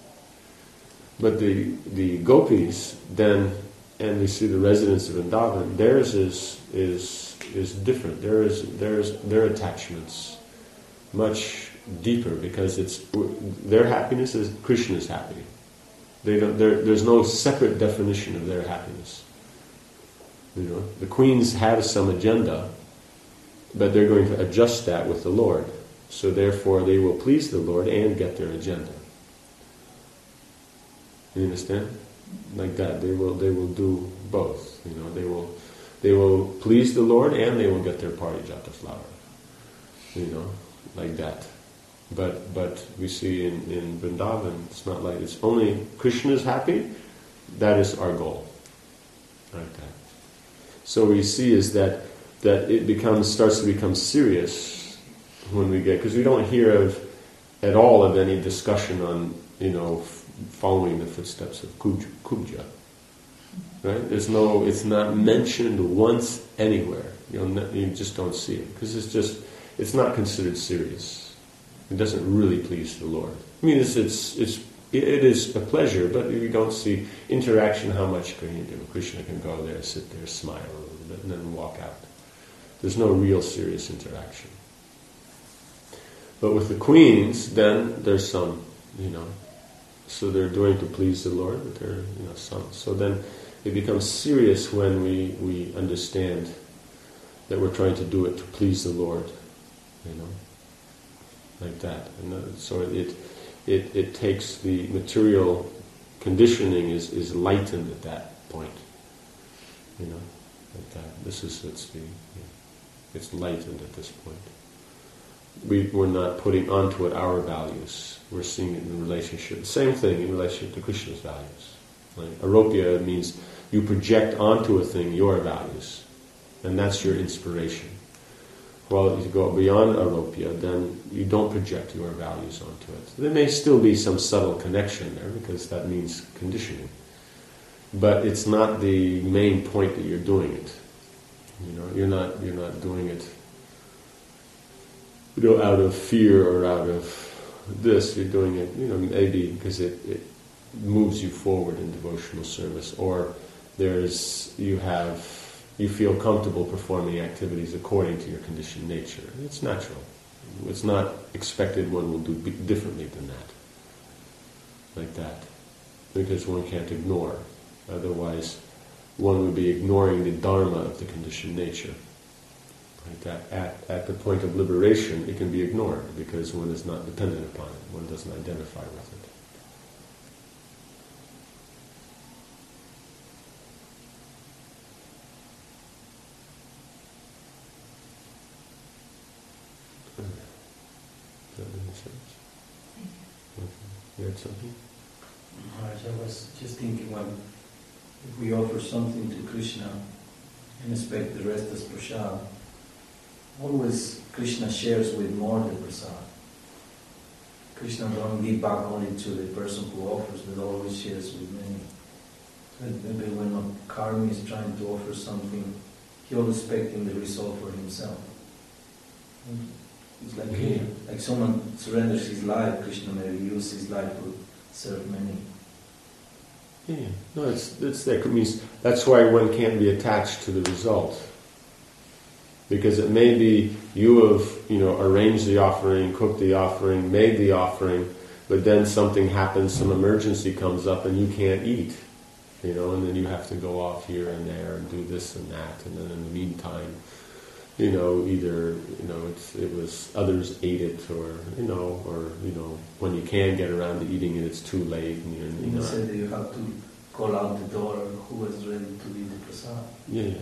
But the the gopis then, and we see the residents of Vrindavan, theirs is is is different. There is there's their attachments much deeper because it's their happiness is Krishna's happy. They don't. There's no separate definition of their happiness. You know, the queens have some agenda, but they're going to adjust that with the Lord. So therefore, they will please the Lord and get their agenda. You understand? Like that, they will they will do both. You know, they will they will please the Lord and they will get their parijata flower. You know, like that. But but we see in, in Vrindavan, it's not like it's only Krishna is happy. That is our goal. Like that. So we see is that that it becomes starts to become serious when we get, because we don't hear of at all of any discussion on, you know, following the footsteps of Kubja. Right? There's no, it's not mentioned once anywhere. You know, you just don't see it because it's just, it's not considered serious. It doesn't really please the Lord. I mean, it's it's it's it is a pleasure, but you don't see interaction. How much can you do? Krishna can go there, sit there, smile a little bit, and then walk out. There's no real serious interaction. But with the queens, then there's some, you know. So they're doing to please the Lord, but they're, you know, some. So then it becomes serious when we, we understand that we're trying to do it to please the Lord, you know, like that. And uh, so it, it it takes the material conditioning is, is lightened at that point, you know, like that. This is it's the it's lightened at this point. We, we're not putting onto it our values. We're seeing it in relationship. The same thing in relationship to Krishna's values. Like, aropya means you project onto a thing your values, and that's your inspiration. Well, if you go beyond aropya, then you don't project your values onto it. There may still be some subtle connection there, because that means conditioning. But it's not the main point that you're doing it. You know, you're not you're not doing it, you know, out of fear or out of this. You're doing it, you know, maybe because it, it moves you forward in devotional service, or there's you have you feel comfortable performing activities according to your conditioned nature. It's natural. It's not expected one will do differently than that, like that, because one can't ignore. Otherwise, one would be ignoring the dharma of the conditioned nature. Right? At, at, at the point of liberation, it can be ignored because one is not dependent upon it. One doesn't identify with it. Does that make sense? Thank you. Okay. You had something? Maharaj, I was just thinking, when if we offer something to Krishna and expect the rest as prasad, always Krishna shares with more the prasad. Krishna don't give back only to the person who offers, but always shares with many. So maybe when a karmi is trying to offer something, he always expecting the result for himself. It's like Yeah. like someone surrenders his life, Krishna maybe uses his life to serve many. Yeah, no, it's it's there. It means that's why one can't be attached to the result, because it may be you have you know arranged the offering, cooked the offering, made the offering, but then something happens, some emergency comes up, and you can't eat, you know, and then you have to go off here and there and do this and that, and then in the meantime, you know, either you know it's, it was others ate it, or you know, or you know, when you can get around to eating it, it's too late, and you're you You know. said that you have to call out the door who is ready to be the prasad. Yeah, yeah.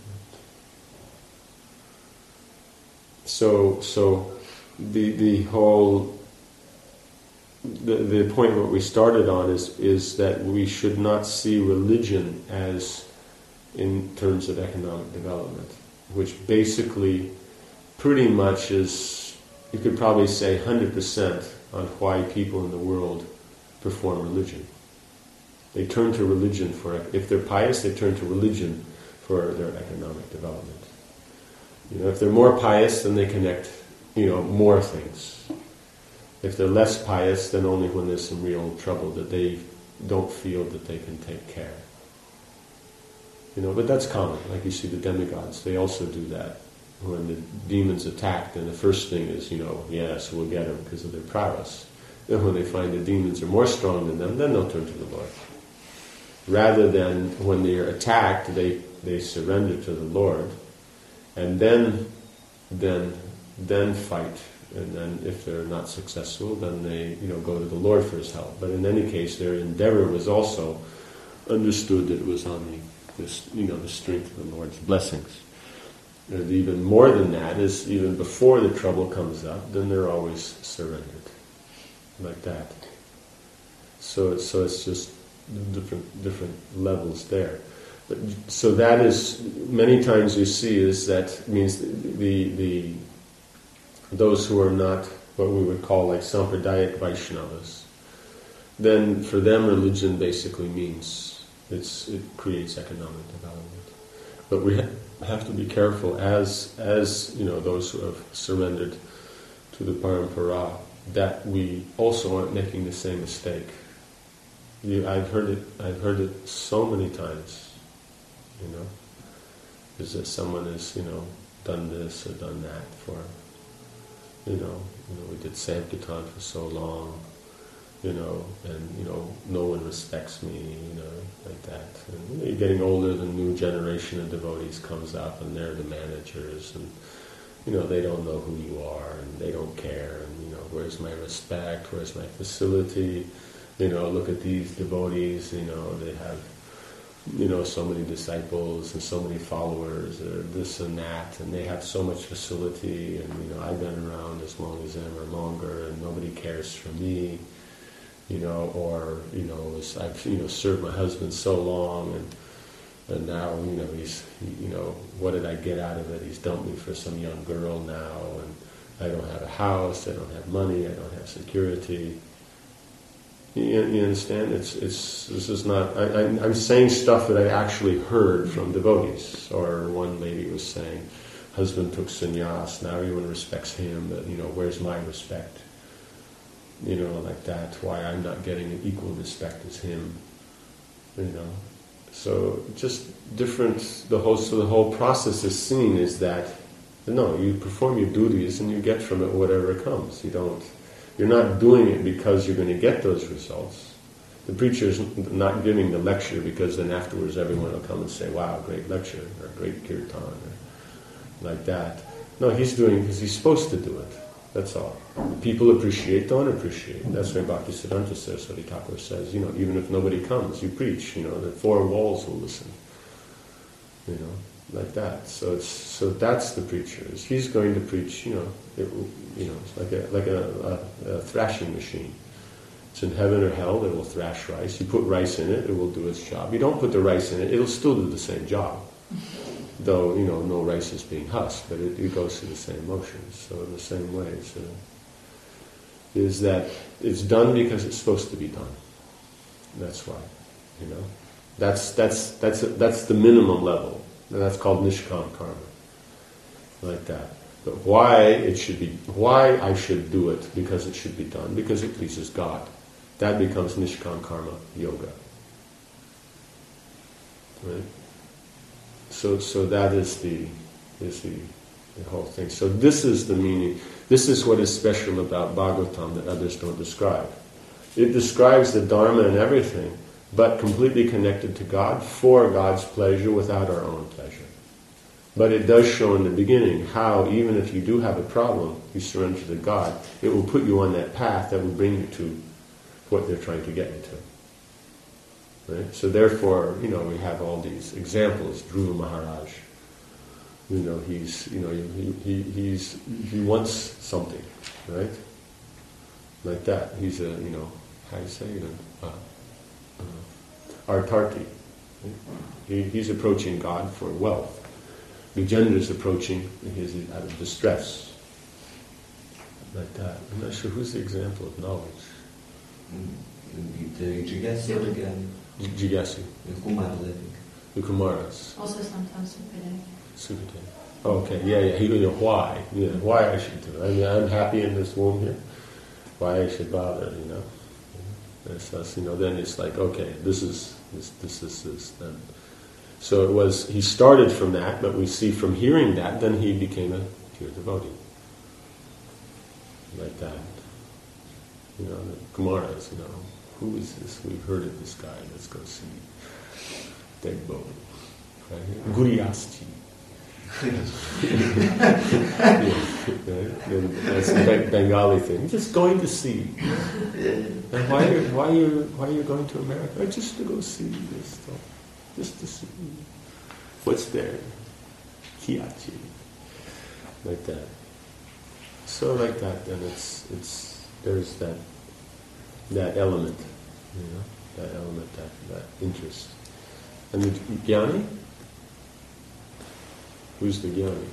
So, so the the whole the the point what we started on is is that we should not see religion as in terms of economic development, which basically pretty much is, you could probably say one hundred percent on why people in the world perform religion. They turn to religion for, if they're pious, they turn to religion for their economic development. You know, if they're more pious, then they connect, you know, more things. If they're less pious, then only when there's some real trouble that they don't feel that they can take care. You know, but that's common. Like you see the demigods, they also do that. When the demons attack, then the first thing is, you know, yes, we'll get them because of their prowess. Then when they find the demons are more strong than them, then they'll turn to the Lord. Rather than when they're attacked, they, they surrender to the Lord, and then then then fight. And then if they're not successful, then they you know go to the Lord for His help. But in any case, their endeavor was also understood that it was on the this, you know the strength of the Lord's blessings. And even more than that is even before the trouble comes up, then they're always surrendered, like that. So so it's just different different levels there. But, so that is, many times you see is that means the, the the those who are not what we would call like Sampradaya Vaishnavas, then for them religion basically means it's it creates economic development. But we ha- have to be careful as as you know those who have surrendered to the Parampara, that we also aren't making the same mistake. You, I've heard it. I've heard it so many times. You know, is that someone has you know done this or done that for. You know, you know, we did Sankirtan for so long. You know, and you know, no one respects me. You know, like that. And, you know, you're getting older. The new generation of devotees comes up, and they're the managers, and you know, they don't know who you are, and they don't care. And you know, where's my respect? Where's my facility? You know, look at these devotees, you know, they have, you know, so many disciples and so many followers, or this and that, and they have so much facility, and, you know, I've been around as long as them or longer, and nobody cares for me, you know, or, you know, I've, you know, served my husband so long, and and now, you know, he's, you know, what did I get out of it? He's dumped me for some young girl now, and I don't have a house, I don't have money, I don't have security. You, you understand? It's it's this is not. I, I, I'm saying stuff that I actually heard from devotees. Or one lady was saying, "Husband took sannyas. Now everyone respects him. But you know, where's my respect? You know, like that. Why I'm not getting an equal respect as him? You know." So just different. The whole so the whole process is seen is that no, you perform your duties and you get from it whatever comes. You don't. You're not doing it because you're going to get those results. The preacher's not giving the lecture because then afterwards everyone will come and say, wow, great lecture, or great kirtan, or like that. No, he's doing because he's supposed to do it. That's all. People appreciate, don't appreciate. That's why Bhaktisiddhanta Saraswati Thakur says, you know, even if nobody comes, you preach, you know, the four walls will listen. You know, like that. So it's so that's the preacher. Is he's going to preach, you know, it, you know, it's like a like a, a, a thrashing machine. It's in heaven or hell, it will thrash rice. You put rice in it, it will do its job. You don't put the rice in it, it'll still do the same job. Though, you know, no rice is being husked, but it, it goes through the same motions. So in the same way, so is that it's done because it's supposed to be done. That's why, you know. That's that's that's that's the minimum level. And that's called nishkam karma. Like that. But why it should be, why I should do it, because it should be done, because it pleases God. That becomes nishkam karma yoga. Right? So, so that is the is the, the whole thing. So this is the meaning. This is what is special about Bhagavatam that others don't describe. It describes the Dharma and everything, but completely connected to God, for God's pleasure, without our own pleasure. But it does show in the beginning how, even if you do have a problem, you surrender to God, it will put you on that path that will bring you to what they're trying to get you to. Right? So therefore, you know, we have all these examples. Dhruva Maharaj, you know, he's, you know, he, he he's he wants something, right? Like that. He's a, you know, how do you say, you know, uh, uh, artarti. Right? He, he's approaching God for wealth. Vijendra is approaching his out of distress. Like that. I'm not sure who's the example of knowledge. The Jigasu again. Jigasu. The Kumaras, I think. The Kumaras. Also sometimes Supade. Supade. Oh, okay, yeah, yeah. He, you know, why? Yeah, why I should do it. I mean, I'm happy in this womb here. Why I should bother, you know? That's us, you know. Then it's like, okay, this is this, this, this, this. Then. So it was. He started from that, but we see from hearing that, then he became a pure devotee. Like that. You know, the Kumaras, you know, who is this? We've heard of this guy, let's go see. Degbo. Right? Guriasti. Yeah, right? And that's the Bengali thing. Just going to see. And why are, why are you, why are you going to America? Just to go see this stuff. Just to see what's there. Kiachi. Like that. So like that, then it's it's there's that that element, you know, that element, that, that interest. And the jnani? Who's the jnani?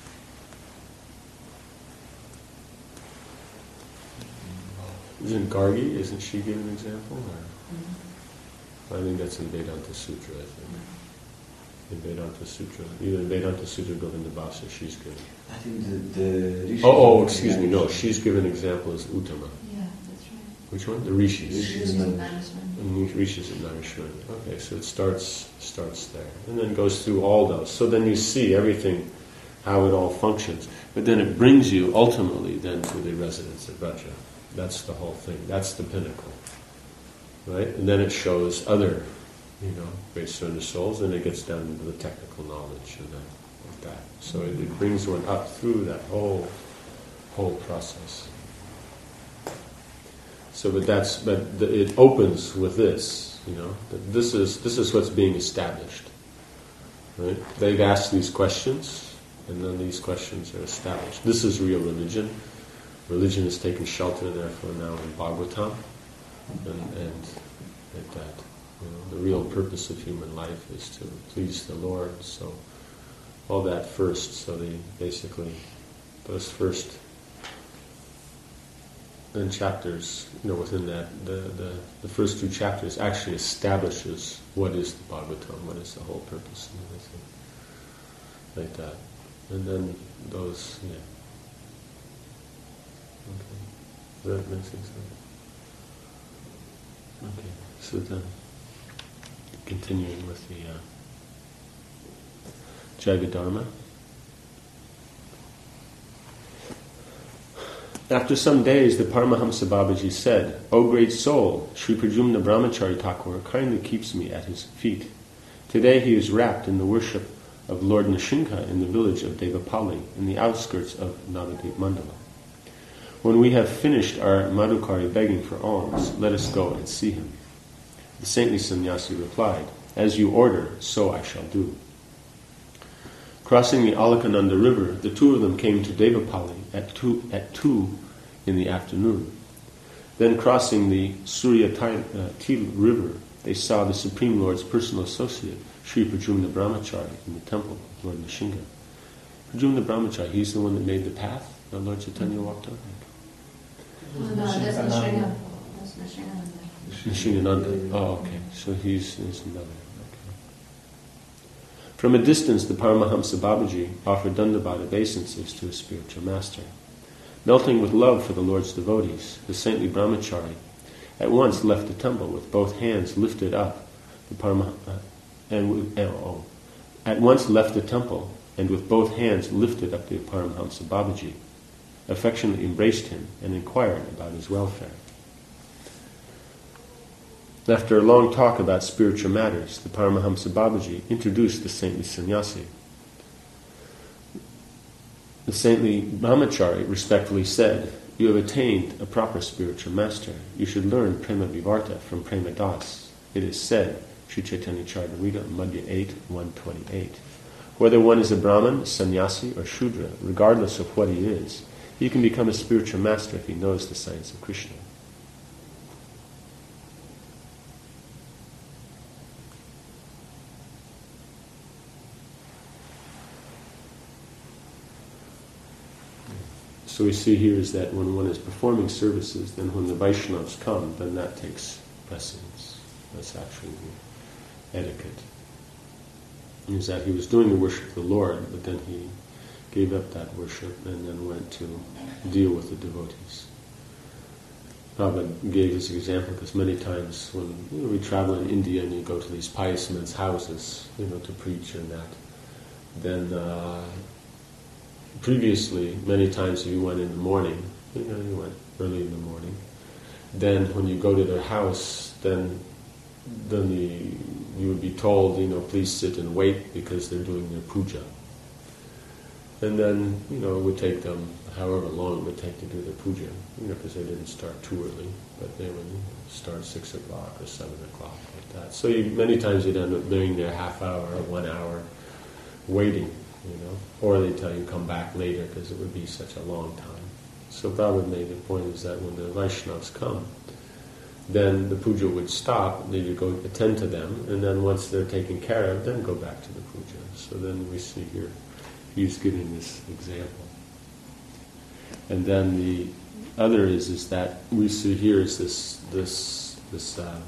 Isn't Gargi, isn't she given an example? Or? Mm-hmm. I think that's in Vedanta Sutra, I think. In Vedanta Sutra. Either in Vedanta Sutra or Govinda Bhasa, she's given. I think the... the Rishi oh, oh, excuse me, no, she's given an example as Uttama. Yeah, that's right. Which one? The Rishis. Rishis and management. And Rishis and management. Okay, so it starts starts there. And then goes through all those. So then you see everything, how it all functions. But then it brings you ultimately then to the residence of Vraja. That's the whole thing. That's the pinnacle. Right? And then it shows other, you know, great surrender souls, and it gets down into the technical knowledge and that, like that. So it, it brings one up through that whole whole process. So, but that's but the, it opens with this, you know. That this is this is what's being established. Right? They've asked these questions, and then these questions are established. This is real religion. Religion is taking shelter, therefore, now in Bhagavatam, and, and like that. You know, the real purpose of human life is to please the Lord. So, all that first. So they basically those first. Then chapters, you know, within that, the, the, the first two chapters actually establishes what is the Bhagavatam, what is the whole purpose and everything. Like that. And then those, yeah. Okay. Does that make sense? Okay. So then, continuing with the uh, Jagadharma. After some days, the Paramahamsa Babaji said, "O great soul, Sri Pradyumna Brahmachari Thakur kindly keeps me at his feet. Today he is wrapped in the worship of Lord Nishinka in the village of Devapali, in the outskirts of Navadvip Mandala. When we have finished our Madhukari begging for alms, let us go and see him." The saintly sannyasi replied, "As you order, so I shall do." Crossing the Alakananda river, the two of them came to Devapali at two, at two in the afternoon. Then crossing the Surya Til river, they saw the Supreme Lord's personal associate, Sri Pradyumna Brahmachari, in the temple of Lord Nishinga. Pradyumna Brahmachari, he's the one that made the path that Lord Chaitanya walked on. Oh, no, that's Nishinga. That's Nishinga. Nishingananda. Oh, okay. So he's, he's another. Okay. From a distance, the Paramahamsa Babaji offered Dandabad obeisances to his spiritual master. Melting with love for the Lord's devotees, the saintly Brahmachari at once left the temple with both hands lifted up. The Parama, uh, and with, uh, oh, at once left the temple and with both hands lifted up the Paramahamsa Babaji, affectionately embraced him and inquired about his welfare. After a long talk about spiritual matters, the Paramahamsa Babaji introduced the saintly sannyasi. The saintly Brahmachari respectfully said, "You have attained a proper spiritual master. You should learn Prema Vivarta from Prema Das. It is said, Sri Chaitanya Charitamrita, Madhya eight, one twenty-eight. Whether one is a Brahmin, sannyasi, or Shudra, regardless of what he is, he can become a spiritual master if he knows the science of Krishna." So we see here is that when one is performing services, then when the Vaishnavas come, then that takes precedence. That's actually the etiquette. Is that he was doing the worship of the Lord, but then he gave up that worship and then went to deal with the devotees. Prabhupada gave his example because many times when you know, we travel in India and you go to these pious men's houses, you know, to preach and that, then uh, previously, many times if you went in the morning, you know, you went early in the morning, then when you go to their house, then then the, you would be told, you know, please sit and wait because they're doing their puja. And then, you know, it would take them however long it would take to do their puja, you know, because they didn't start too early, but they would you know, start six o'clock or seven o'clock like that. So you, many times you'd end up being there half hour or one hour waiting, you know, or they tell you come back later because it would be such a long time. So Prabhupada made the point is that when the Vaishnavas come, then the puja would stop, and then you go attend to them, and then once they're taken care of, then go back to the puja. So then we see here, he's giving this example. And then the other is is that we see here is this this this uh,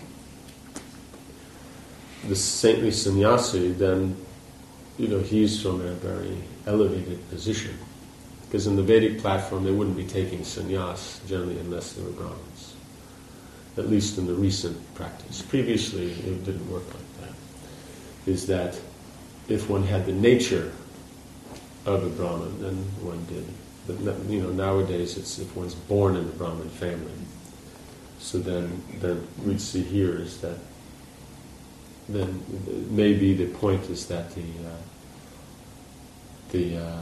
this saintly sannyasi. Then you know he's from a very elevated position, because in the Vedic platform they wouldn't be taking sannyas generally unless they were Brahmins. At least in the recent practice. Previously, it didn't work like that. Is that if one had the nature of a Brahmin, then one did. But you know, nowadays it's if one's born in a Brahmin family. So then, then we'd see here is that then maybe the point is that the uh, the uh,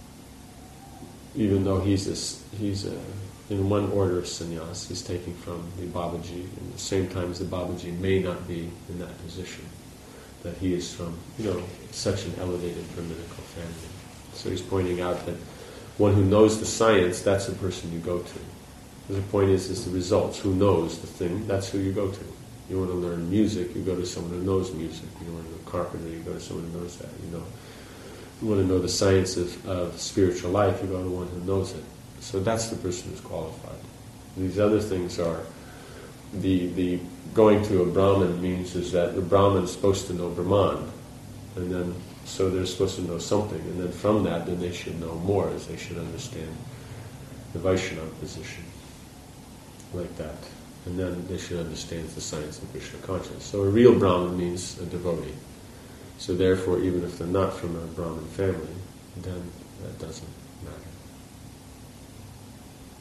even though he's a, he's a in one order of sannyas, he's taking from the Babaji, and at the same time as the Babaji may not be in that position, that he is from, you know, such an elevated Brahminical family. So he's pointing out that one who knows the science, that's the person you go to. The point is, is the results. Who knows the thing, that's who you go to. You want to learn music, you go to someone who knows music. You want to know carpentry, you go to someone who knows that. You know, you want to know the science of, of spiritual life, you go to one who knows it. So that's the person who's qualified. These other things are, the the going to a Brahmin means is that the Brahmin is supposed to know Brahman, and then so they're supposed to know something, and then from that, then they should know more, as they should understand the Vaishnava position, like that, and then they should understand the science of Krishna consciousness. So a real Brahmin means a devotee. So therefore, even if they're not from a Brahmin family, then that doesn't matter.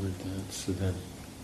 with that. So then,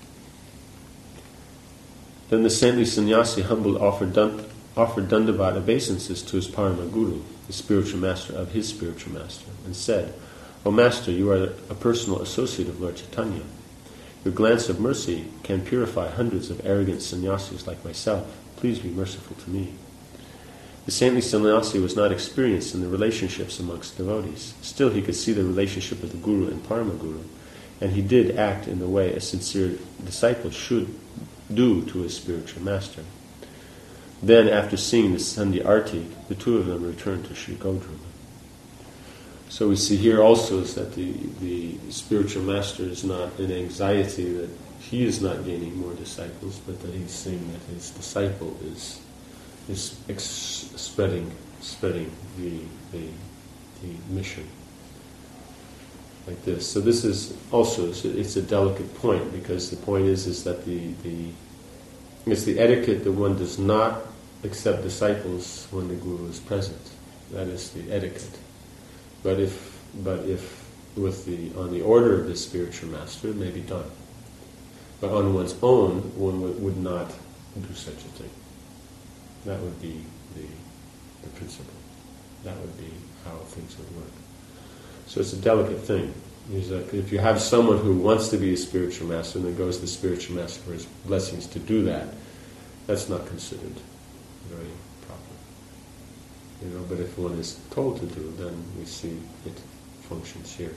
then the saintly sannyasi humbled offered, dun, offered Dandavat obeisances to his Parama Guru, the spiritual master of his spiritual master, and said, "O Master, you are a personal associate of Lord Chaitanya. Your glance of mercy can purify hundreds of arrogant sannyasis like myself. Please be merciful to me." The saintly sannyasi was not experienced in the relationships amongst devotees. Still, he could see the relationship of the Guru and Parama Guru, and he did act in the way a sincere disciple should do to his spiritual master. Then, after seeing the Sandhya Arti, the two of them returned to Sri Godruma. So we see here also is that the, the spiritual master is not in anxiety that he is not gaining more disciples, but that he's seeing that his disciple is is ex- spreading spreading the, the the mission like this. So this is also it's a delicate point, because the point is is that the the it's the etiquette that one does not accept disciples when the Guru is present. That is the etiquette. But if but if with the on the order of the spiritual master, it may be done. But on one's own, one would, would not do such a thing. That would be the the principle. That would be how things would work. So it's a delicate thing. That if you have someone who wants to be a spiritual master and then goes to the spiritual master for his blessings to do that, that's not considered very proper. You know, but if one is told to do, then we see it functions here.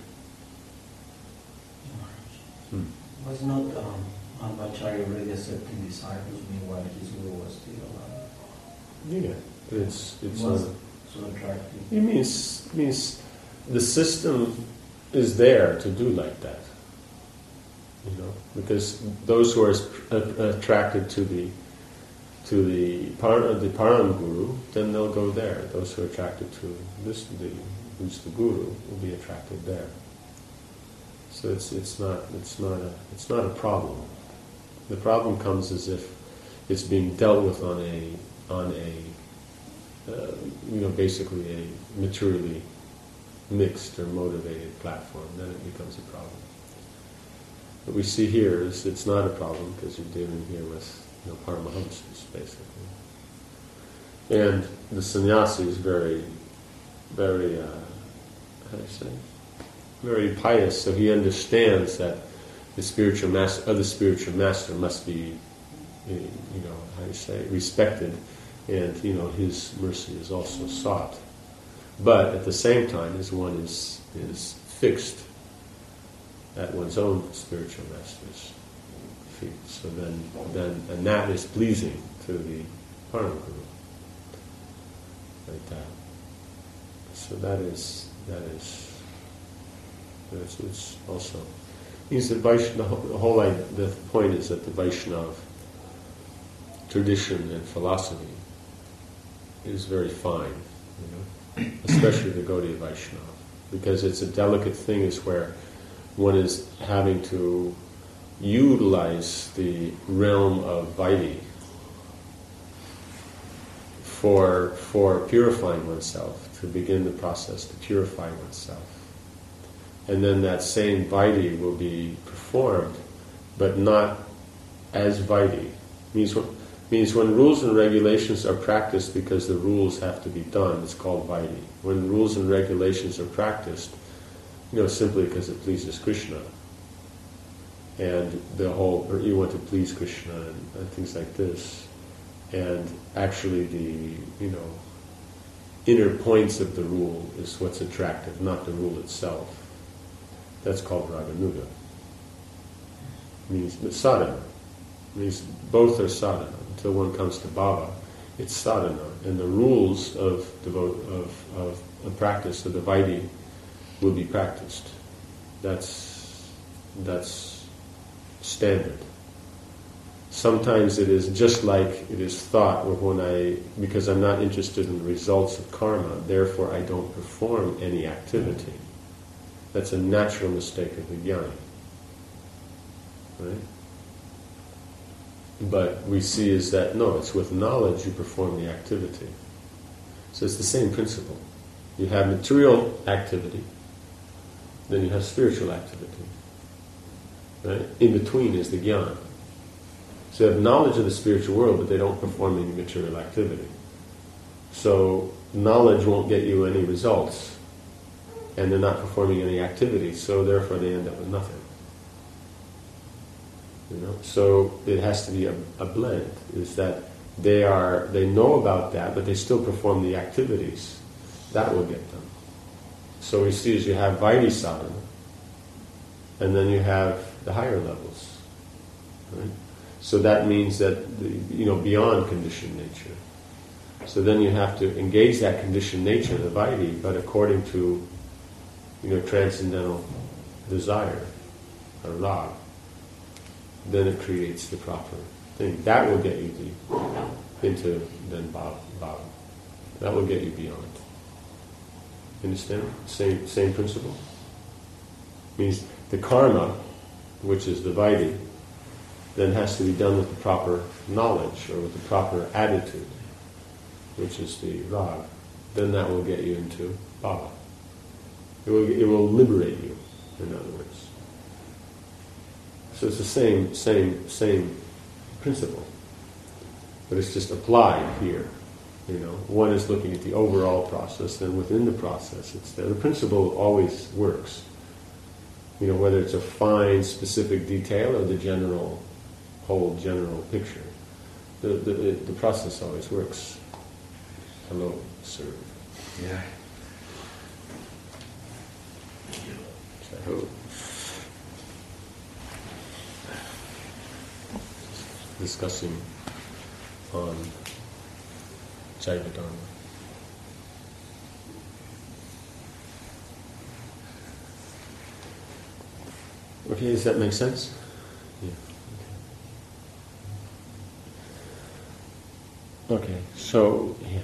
Hmm. Was not um, Advancharya already accepting disciples meanwhile his Guru was still alive? Yeah, but it's it's It was not, so attractive. it means means the system is there to do like that. You know, because those who are attracted to the to the par, the Param Guru, then they'll go there. Those who are attracted to this, the who's the Guru, will be attracted there. So it's it's not it's not a it's not a problem. The problem comes as if it's being dealt with on a on a uh, you know basically a materially mixed or motivated platform. Then it becomes a problem. What we see here is it's not a problem because you're dealing here with you know Paramahamsas basically, and the sannyasi is very very uh, how do I say. very pious, so he understands that the spiritual master, other spiritual master must be, you know, how do you say, respected, and you know his mercy is also sought. But at the same time, as one is is fixed at one's own spiritual master's feet, so then then and that is pleasing to the Param Guru, like that. So that is that is. It's, it's also means that Vaishnava, the whole idea, the point is that the Vaishnava tradition and philosophy is very fine, you know, especially the Gaudiya Vaishnava, because it's a delicate thing. Is where one is having to utilize the realm of Vaidhi for for purifying oneself, to begin the process to purify oneself. And then that same Vaidhi will be performed, but not as Vaidhi. Means when, means when rules and regulations are practiced because the rules have to be done, it's called Vaidhi. When rules and regulations are practiced, you know, simply because it pleases Krishna, and the whole, or you want to please Krishna and, and things like this, and actually the, you know, inner points of the rule is what's attractive, not the rule itself. That's called Raganuga. Means but sadhana. Means both are sadhana. Until one comes to bhava, it's sadhana. And the rules of devo- of, of of practice of the Vaidhi will be practiced. That's that's standard. Sometimes it is just like it is thought when I, because I'm not interested in the results of karma, therefore I don't perform any activity. That's a natural mistake of the jnani. Right? But we see is that, no, it's with knowledge you perform the activity. So it's the same principle. You have material activity, then you have spiritual activity. Right? In between is the jnana. So they have knowledge of the spiritual world, but they don't perform any material activity. So knowledge won't get you any results, and they're not performing any activity, so therefore they end up with nothing. You know? So it has to be a, a blend, is that they are they know about that, but they still perform the activities. That will get them. So we see as you have Vaidhi sadhana, and then you have the higher levels. Right? So that means that, the, you know, beyond conditioned nature. So then you have to engage that conditioned nature, the Vaidhi, but according to, you know, transcendental desire, or rag. Then it creates the proper thing. That will get you the, into then bhava, bhava. That will get you beyond. Understand? Same same principle. Means the karma, which is the Vaidhi, then has to be done with the proper knowledge or with the proper attitude, which is the rag. Then that will get you into bhava. It will it will liberate you, in other words. So it's the same same same principle, but it's just applied here. You know, one is looking at the overall process, then within the process, it's there. The principle always works. You know, whether it's a fine, specific detail or the general, whole general picture, the the, the process always works. Hello, sir. Yeah. So, discussing on Jaiva Dharma. Okay, does that make sense? Yeah. Okay. Okay, so, yeah.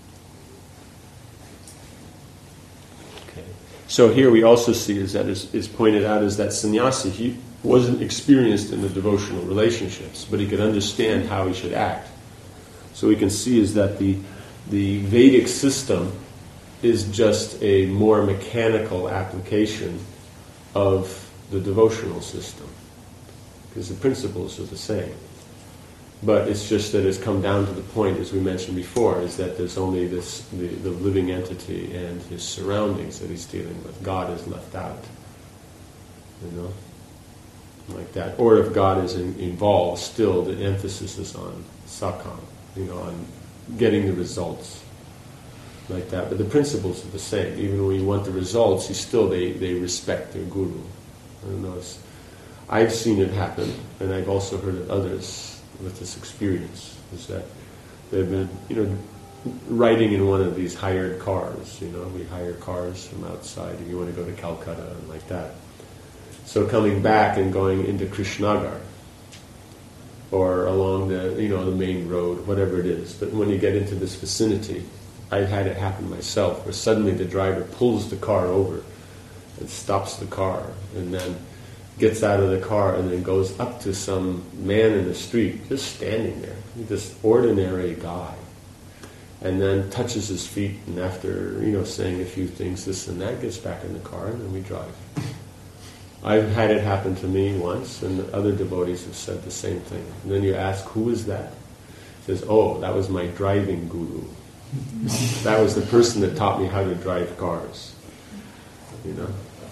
Okay. So here we also see, is that is, is pointed out, is that sannyasi, he wasn't experienced in the devotional relationships, but he could understand how he should act. So we can see is that the the Vedic system is just a more mechanical application of the devotional system, because the principles are the same. But it's just that it's come down to the point, as we mentioned before, is that there's only this the, the living entity and his surroundings that he's dealing with. God is left out, you know, like that. Or if God is in, involved, still the emphasis is on sakam, you know, on getting the results, like that. But the principles are the same. Even when you want the results, you still they, they respect their guru. I don't know. It's, I've seen it happen, and I've also heard of others with this experience. Is that they've been, you know, riding in one of these hired cars. You know, we hire cars from outside if you want to go to Calcutta and like that. So coming back and going into Krishnagar, or along the, you know, the main road, whatever it is. But when you get into this vicinity, I've had it happen myself, where suddenly the driver pulls the car over and stops the car, and then gets out of the car and then goes up to some man in the street, just standing there, this ordinary guy, and then touches his feet, and after, you know, saying a few things, this and that, gets back in the car, and then we drive. I've had it happen to me once, and other devotees have said the same thing. And then you ask, who is that? He says, oh, that was my driving guru. That was the person that taught me how to drive cars. You know?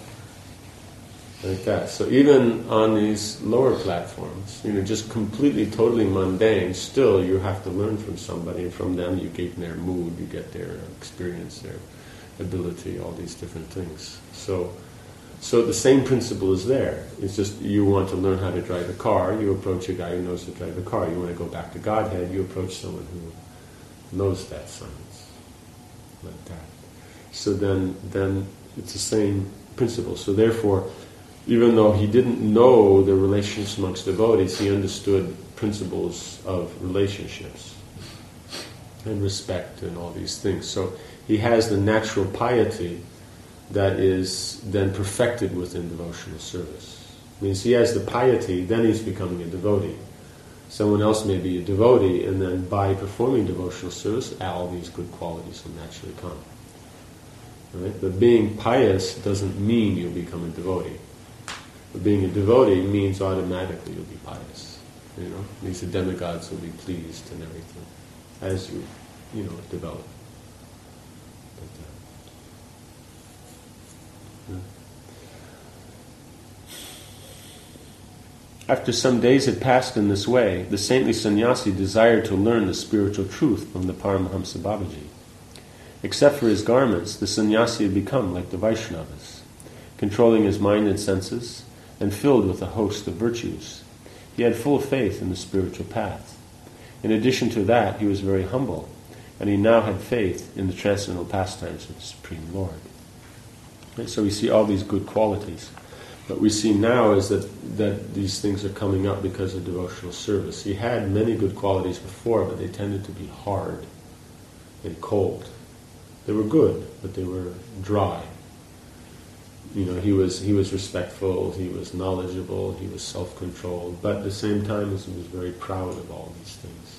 Like that. So even on these lower platforms, you know, just completely, totally mundane, still you have to learn from somebody, and from them you get their mood, you get their experience, their ability, all these different things. So So the same principle is there. It's just you want to learn how to drive a car, you approach a guy who knows to drive a car. You want to go back to Godhead, you approach someone who knows that science. Like that. So then, then it's the same principle. So therefore, even though he didn't know the relationships amongst devotees, he understood principles of relationships and respect and all these things. So he has the natural piety that is then perfected within devotional service. It means he has the piety, then he's becoming a devotee. Someone else may be a devotee, and then by performing devotional service, all these good qualities will naturally come. Right? But being pious doesn't mean you'll become a devotee. But being a devotee means automatically you'll be pious. You know, these demigods will be pleased and everything as you, you know, develop. But, uh, yeah. After some days had passed in this way, the saintly sannyasi desired to learn the spiritual truth from the Paramahamsa Babaji. Except for his garments, the sannyasi had become like the Vaishnavas, controlling his mind and senses, and filled with a host of virtues. He had full faith in the spiritual path. In addition to that, he was very humble, and he now had faith in the transcendental pastimes of the Supreme Lord. Right? So we see all these good qualities. What we see now is that, that these things are coming up because of devotional service. He had many good qualities before, but they tended to be hard and cold. They were good, but they were dry. You know, he was he was respectful, he was knowledgeable, he was self-controlled, but at the same time he was very proud of all these things.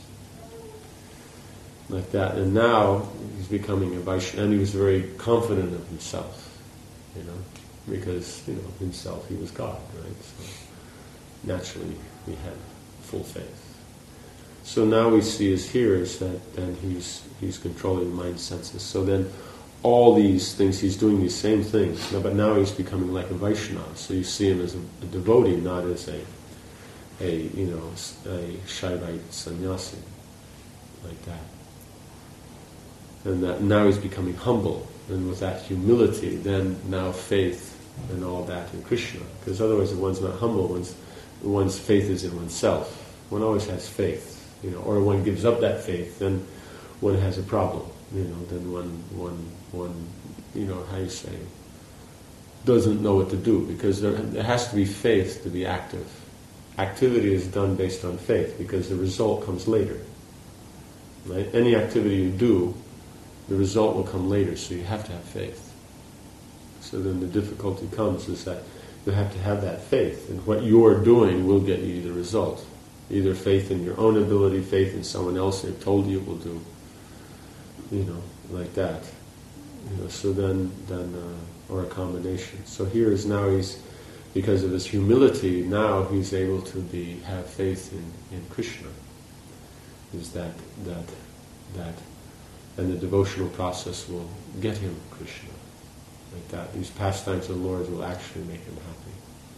Like that. And now he's becoming a Vaishnava, and he was very confident of himself, you know, because, you know, himself, he was God, right? So naturally he had full faith. So now we see is here is that then he's he's controlling the mind senses. So then all these things, he's doing these same things, no, but now he's becoming like a Vaishnava. So you see him as a, a devotee, not as a, a you know, a Shaivite sannyasi, like that. And that now he's becoming humble, and with that humility, then now faith and all that in Krishna. Because otherwise, if one's not humble, one's one's faith is in oneself. One always has faith, you know, or one gives up that faith, then one has a problem. You know, then one, one, one, you know, how you say, doesn't know what to do, because there, there has to be faith to be active. Activity is done based on faith, because the result comes later. Right? Any activity you do, the result will come later, so you have to have faith. So then the difficulty comes is that you have to have that faith, and what you're doing will get you the result. Either faith in your own ability, faith in someone else they've told you it will do. You know, like that. You know, so then, then, uh, or a combination. So here is now he's, because of his humility, now he's able to be have faith in, in Krishna. Is that that that, and the devotional process will get him Krishna, like that. These pastimes of the Lord will actually make him happy,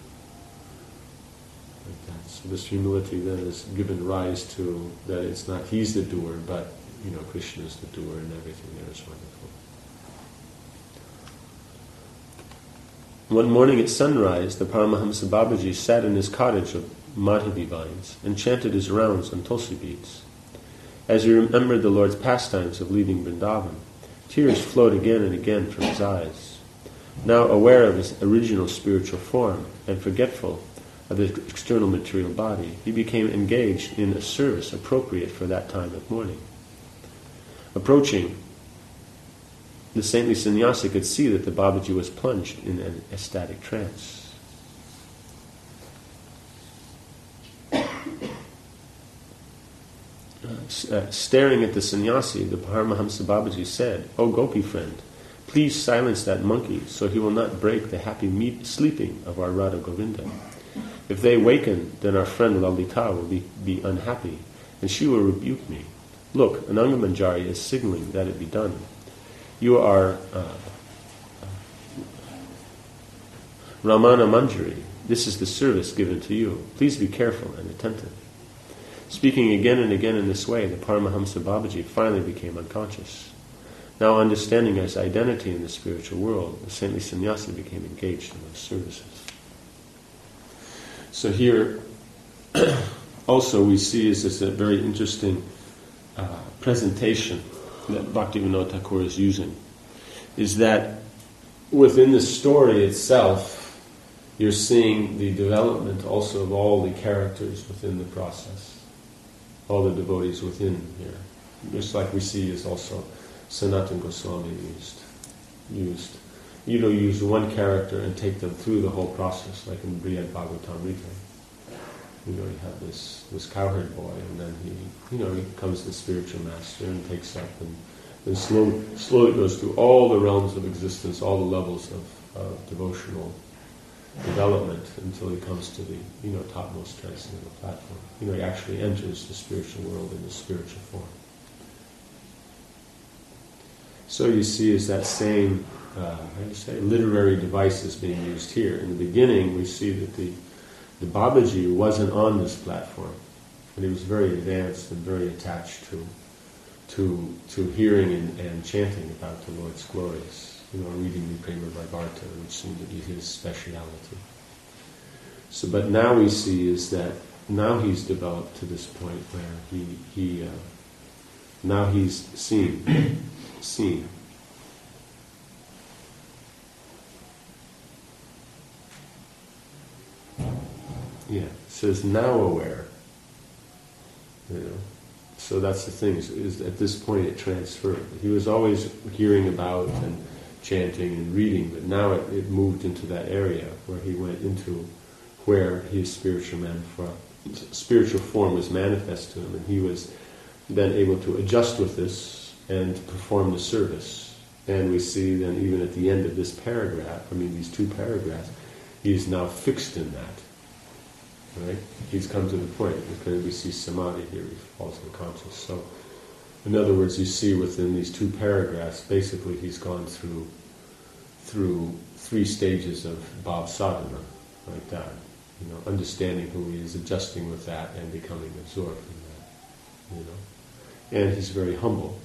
like that. So this humility then is given rise to that it's not he's the doer, but you know, Krishna is the doer, and everything there is wonderful. One morning at sunrise, the Paramahamsa Babaji sat in his cottage of Madhavi vines and chanted his rounds on tulsi beads. As he remembered the Lord's pastimes of leaving Vrindavan, tears flowed again and again from his eyes. Now aware of his original spiritual form and forgetful of the external material body, he became engaged in a service appropriate for that time of morning. Approaching, the saintly sannyasi could see that the Babaji was plunged in an ecstatic trance. Uh, staring at the sannyasi, the Paramahamsa Babaji said, "O Gopi friend, please silence that monkey so he will not break the happy meet- sleeping of our Radha Govinda. If they waken, then our friend Lalita will be, be unhappy, and she will rebuke me. Look, Anangamanjari is signaling that it be done. You are uh, Ramana Manjari. This is the service given to you. Please be careful and attentive." Speaking again and again in this way, the Paramahamsa Babaji finally became unconscious. Now understanding his identity in the spiritual world, the saintly sannyasi became engaged in those services. So here also we see is this a very interesting uh, presentation that Bhaktivinoda Thakur is using, is that within the story itself you're seeing the development also of all the characters within the process, all the devotees within here. Just like we see is also Sanatana Goswami used. used. You know, use one character and take them through the whole process, like in Brihad Bhagavatamrita. You know, you have this, this cowherd boy, and then he, you know, he becomes the spiritual master and takes up, and then slowly, slowly goes through all the realms of existence, all the levels of uh, devotional development until he comes to the, you know, topmost transcendental platform. You know, he actually enters the spiritual world in the spiritual form. So you see, is that same, uh, how do you say, literary device is being used here. In the beginning, we see that the the Babaji wasn't on this platform, but he was very advanced and very attached to to to hearing and, and chanting about the Lord's glories. You know, reading the Prema Bharata, which seemed to be his speciality. So, but now we see is that now he's developed to this point where he he uh, now he's seeing. Seen. Yeah, it says now aware. You know, so that's the thing. Is, is at this point it transferred. He was always hearing about and chanting and reading, but now it, it moved into that area where he went into where his spiritual man spiritual form was manifest to him, and he was then able to adjust with this and perform the service. And we see then even at the end of this paragraph, I mean these two paragraphs, he's now fixed in that. Right? He's come to the point, because we see samadhi here, he falls unconscious. So, in other words, you see within these two paragraphs, basically he's gone through through three stages of bhav sadhana, like that. You know, understanding who he is, adjusting with that, and becoming absorbed in that. You know, and he's very humble.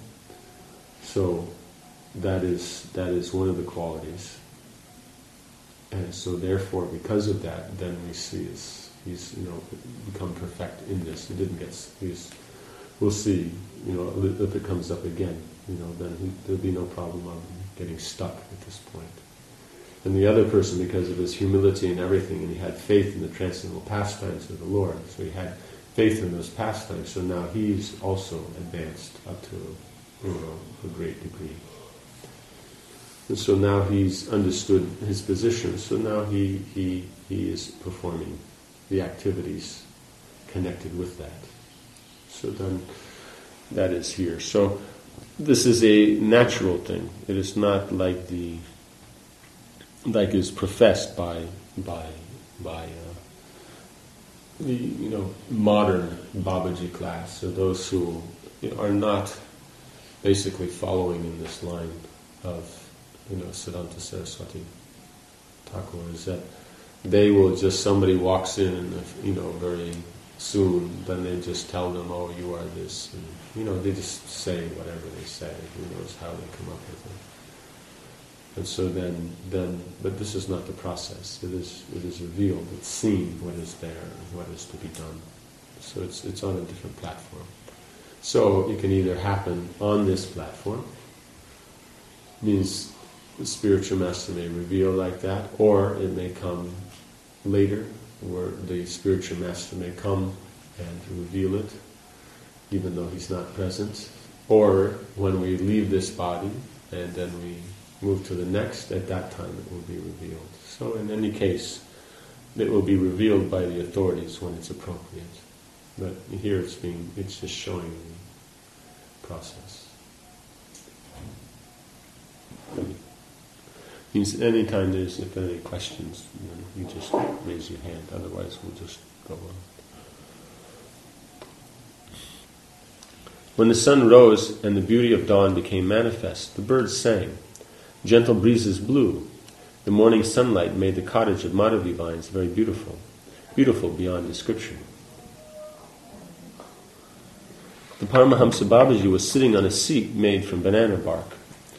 So that is that is one of the qualities, and so therefore, because of that, then we see is he's you know become perfect in this. He didn't get he's we'll see you know if it comes up again, you know then he, there'll be no problem of getting stuck at this point. And the other person, because of his humility and everything, and he had faith in the transcendental pastimes of the Lord, so he had faith in those pastimes. So now he's also advanced up to you know, a great degree. And so now he's understood his position, so now he, he, he is performing the activities connected with that. So then that is here. So this is a natural thing. It is not like the like is professed by by by uh, the you know modern Babaji class, so those who you know, are not basically following in this line of, you know, Siddhanta Saraswati Thakur, is that they will just, somebody walks in and, you know, very soon, then they just tell them, oh, you are this, and, you know, they just say whatever they say, who knows how they come up with it. And so then, then, but this is not the process, it is, it is revealed, it's seen what is there and what is to be done. So it's, it's on a different platform. So it can either happen on this platform, means the spiritual master may reveal like that, or it may come later, where the spiritual master may come and reveal it, even though he's not present, or when we leave this body and then we move to the next, at that time it will be revealed. So in any case, it will be revealed by the authorities when it's appropriate. But here it's being, it's just showing the process. Means anytime there's if there are any questions, you just raise your hand. Otherwise, we'll just go on. When the sun rose and the beauty of dawn became manifest, the birds sang. Gentle breezes blew. The morning sunlight made the cottage of Madhavi vines very beautiful, beautiful beyond description. The Paramahamsa Babaji was sitting on a seat made from banana bark.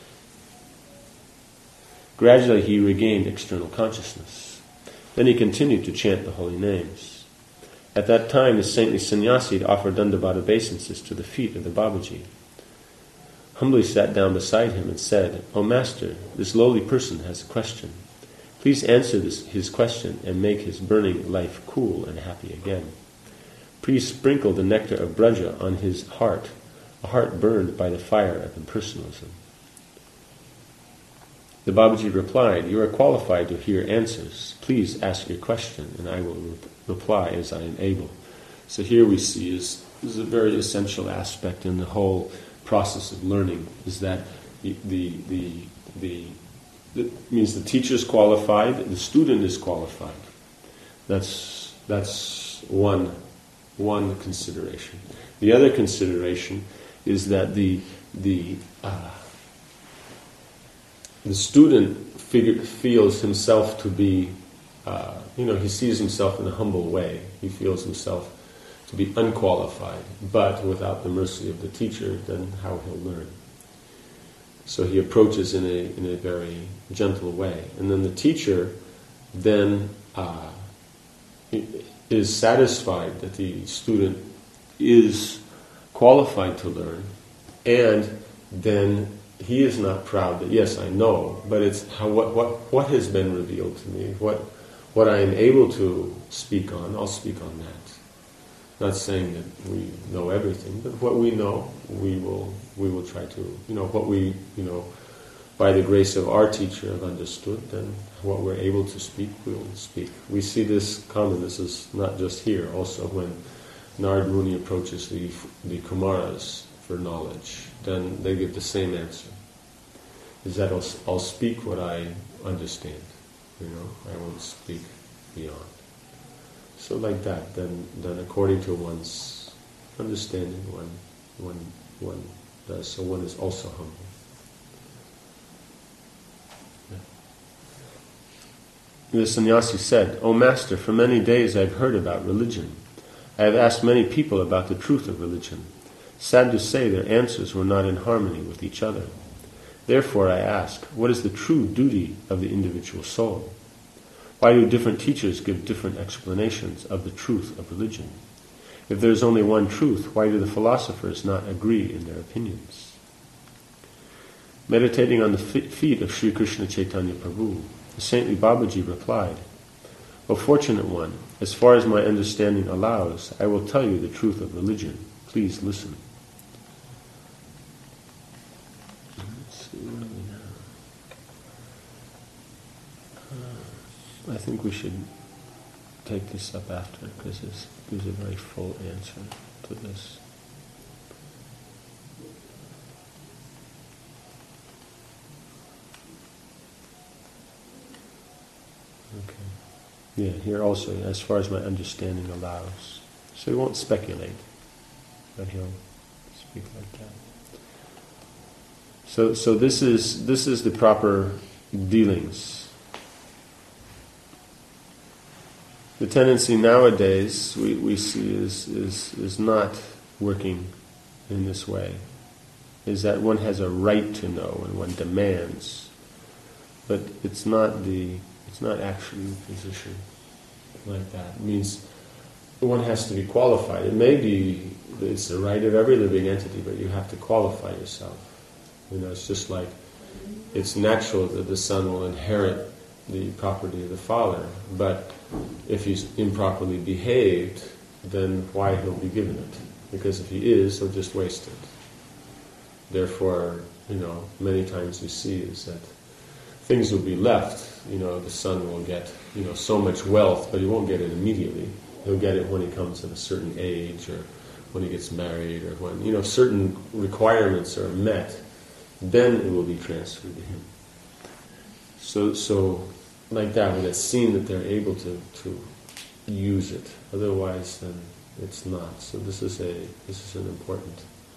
Gradually he regained external consciousness. Then he continued to chant the holy names. At that time the saintly sannyasi had offered Dandavata obeisances to the feet of the Babaji. Humbly sat down beside him and said, "O Master, this lowly person has a question. Please answer this, his question and make his burning life cool and happy again. Please sprinkle the nectar of Braja on his heart, a heart burned by the fire of impersonalism." The Babaji replied, "You are qualified to hear answers. Please ask your question, and I will re- reply as I am able." So here we see is, is a very essential aspect in the whole process of learning, is that the the the, the It means the teacher is qualified, the student is qualified. That's that's one one consideration. The other consideration is that the the uh, the student figure, feels himself to be, uh, you know, he sees himself in a humble way. He feels himself to be unqualified, but without the mercy of the teacher, then how he'll learn. So he approaches in a in a very gentle way, and then the teacher then uh, is satisfied that the student is qualified to learn, and then he is not proud that yes, I know, but it's how what what what has been revealed to me, what what I am able to speak on. I'll speak on that. Not saying that we know everything, but what we know, we will we will try to, you know, what we, you know, by the grace of our teacher have understood, then what we're able to speak, we'll speak. We see this common, this is not just here, also when Narad Muni approaches the, the Kumaras for knowledge, then they give the same answer. Is that I'll, I'll speak what I understand, you know, I won't speak beyond. So like that, then, then according to one's understanding, one, one, one does. So one is also humble. Yeah. The sannyasi said, "O Master, for many days I've heard about religion. I have asked many people about the truth of religion. Sad to say, their answers were not in harmony with each other. Therefore I ask, what is the true duty of the individual soul? Why do different teachers give different explanations of the truth of religion? If there is only one truth, why do the philosophers not agree in their opinions?" Meditating on the feet of Sri Krishna Chaitanya Prabhu, the saintly Babaji replied, "O fortunate one, as far as my understanding allows, I will tell you the truth of religion. Please listen." Let's see, where are we now? I think we should take this up after, because this gives a very full answer to this. Okay. Yeah, here also, as far as my understanding allows. So he won't speculate, but he'll speak like that. So, so this is this is the proper dealings. The tendency nowadays we, we see is, is is not working in this way. Is that one has a right to know and one demands, but it's not the it's not actually the position like that. It means one has to be qualified. It may be it's the right of every living entity, but you have to qualify yourself. You know, it's just like it's natural that the son will inherit the property of the father, but if he's improperly behaved, then why he'll be given it? Because if he is, he'll just waste it. Therefore, you know, many times we see is that things will be left. You know, the son will get, you know, so much wealth, but he won't get it immediately. He'll get it when he comes at a certain age, or when he gets married, or when, you know, certain requirements are met. Then it will be transferred to him. So, so like that, when it's seen that they're able to, to use it. Otherwise, then it's not. So this is a this is an important.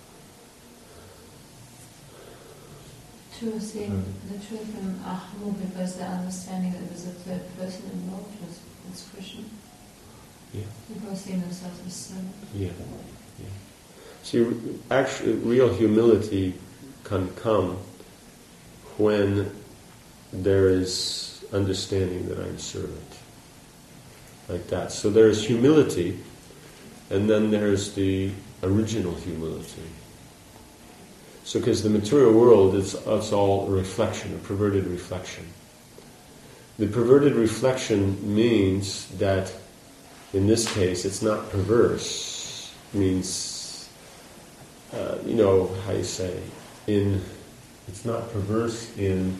To see mm. the truth in Ahmu, because the understanding that there's a third person involved was, was Krishna. Yeah. People see themselves as servant. Yeah. Yeah. See, actually, real humility can come when there is understanding that I'm servant. Like that. So there's humility, and then there's the original humility. So because the material world, it's, it's all a reflection, a perverted reflection. The perverted reflection means that, in this case, it's not perverse. It means, uh, you know, how you say, in, it's not perverse in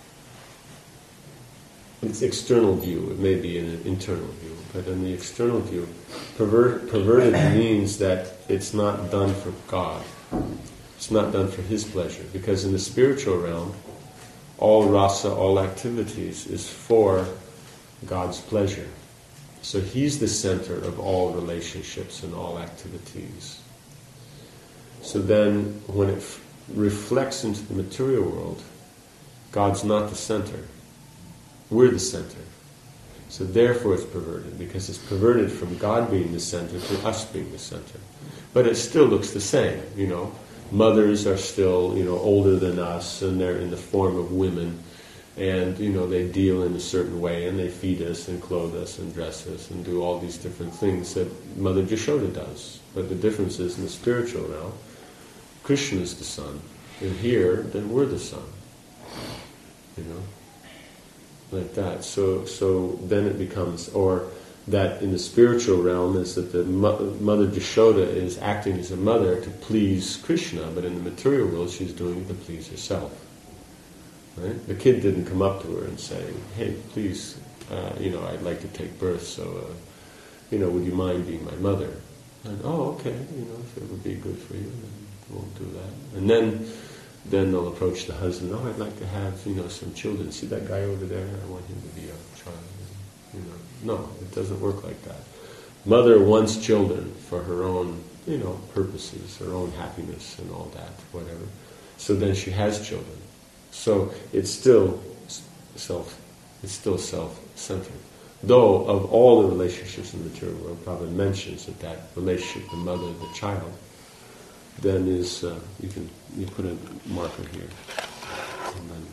its external view. It may be in an internal view, but in the external view, pervert, perverted means that it's not done for God. It's not done for His pleasure, because in the spiritual realm, all rasa, all activities, is for God's pleasure. So He's the center of all relationships and all activities. So then, when it f- reflects into the material world, God's not the center. We're the center. So therefore it's perverted, because it's perverted from God being the center to us being the center. But it still looks the same, you know. Mothers are still, you know, older than us, and they're in the form of women, and, you know, they deal in a certain way, and they feed us and clothe us and dress us and do all these different things that Mother Jashoda does. But the difference is, in the spiritual realm, Krishna is the son, and here, then we're the son. You know, like that. So, so then it becomes, or that in the spiritual realm is that the mo- Mother Jashoda is acting as a mother to please Krishna, but in the material world she's doing it to please herself. Right? The kid didn't come up to her and say, "Hey, please, uh, you know, I'd like to take birth, so, uh, you know, would you mind being my mother?" And, "Oh, okay, you know, if it would be good for you, then we'll do that." And then Then they'll approach the husband. "Oh, I'd like to have, you know, some children. See that guy over there? I want him to be a child." You know, no, it doesn't work like that. Mother wants children for her own, you know, purposes, her own happiness and all that, whatever. So then she has children. So it's still self, it's still self-centered. Though of all the relationships in the material world, Prabhupada mentions that that relationship, the mother, the child, then is, uh, you can you put a marker here, and then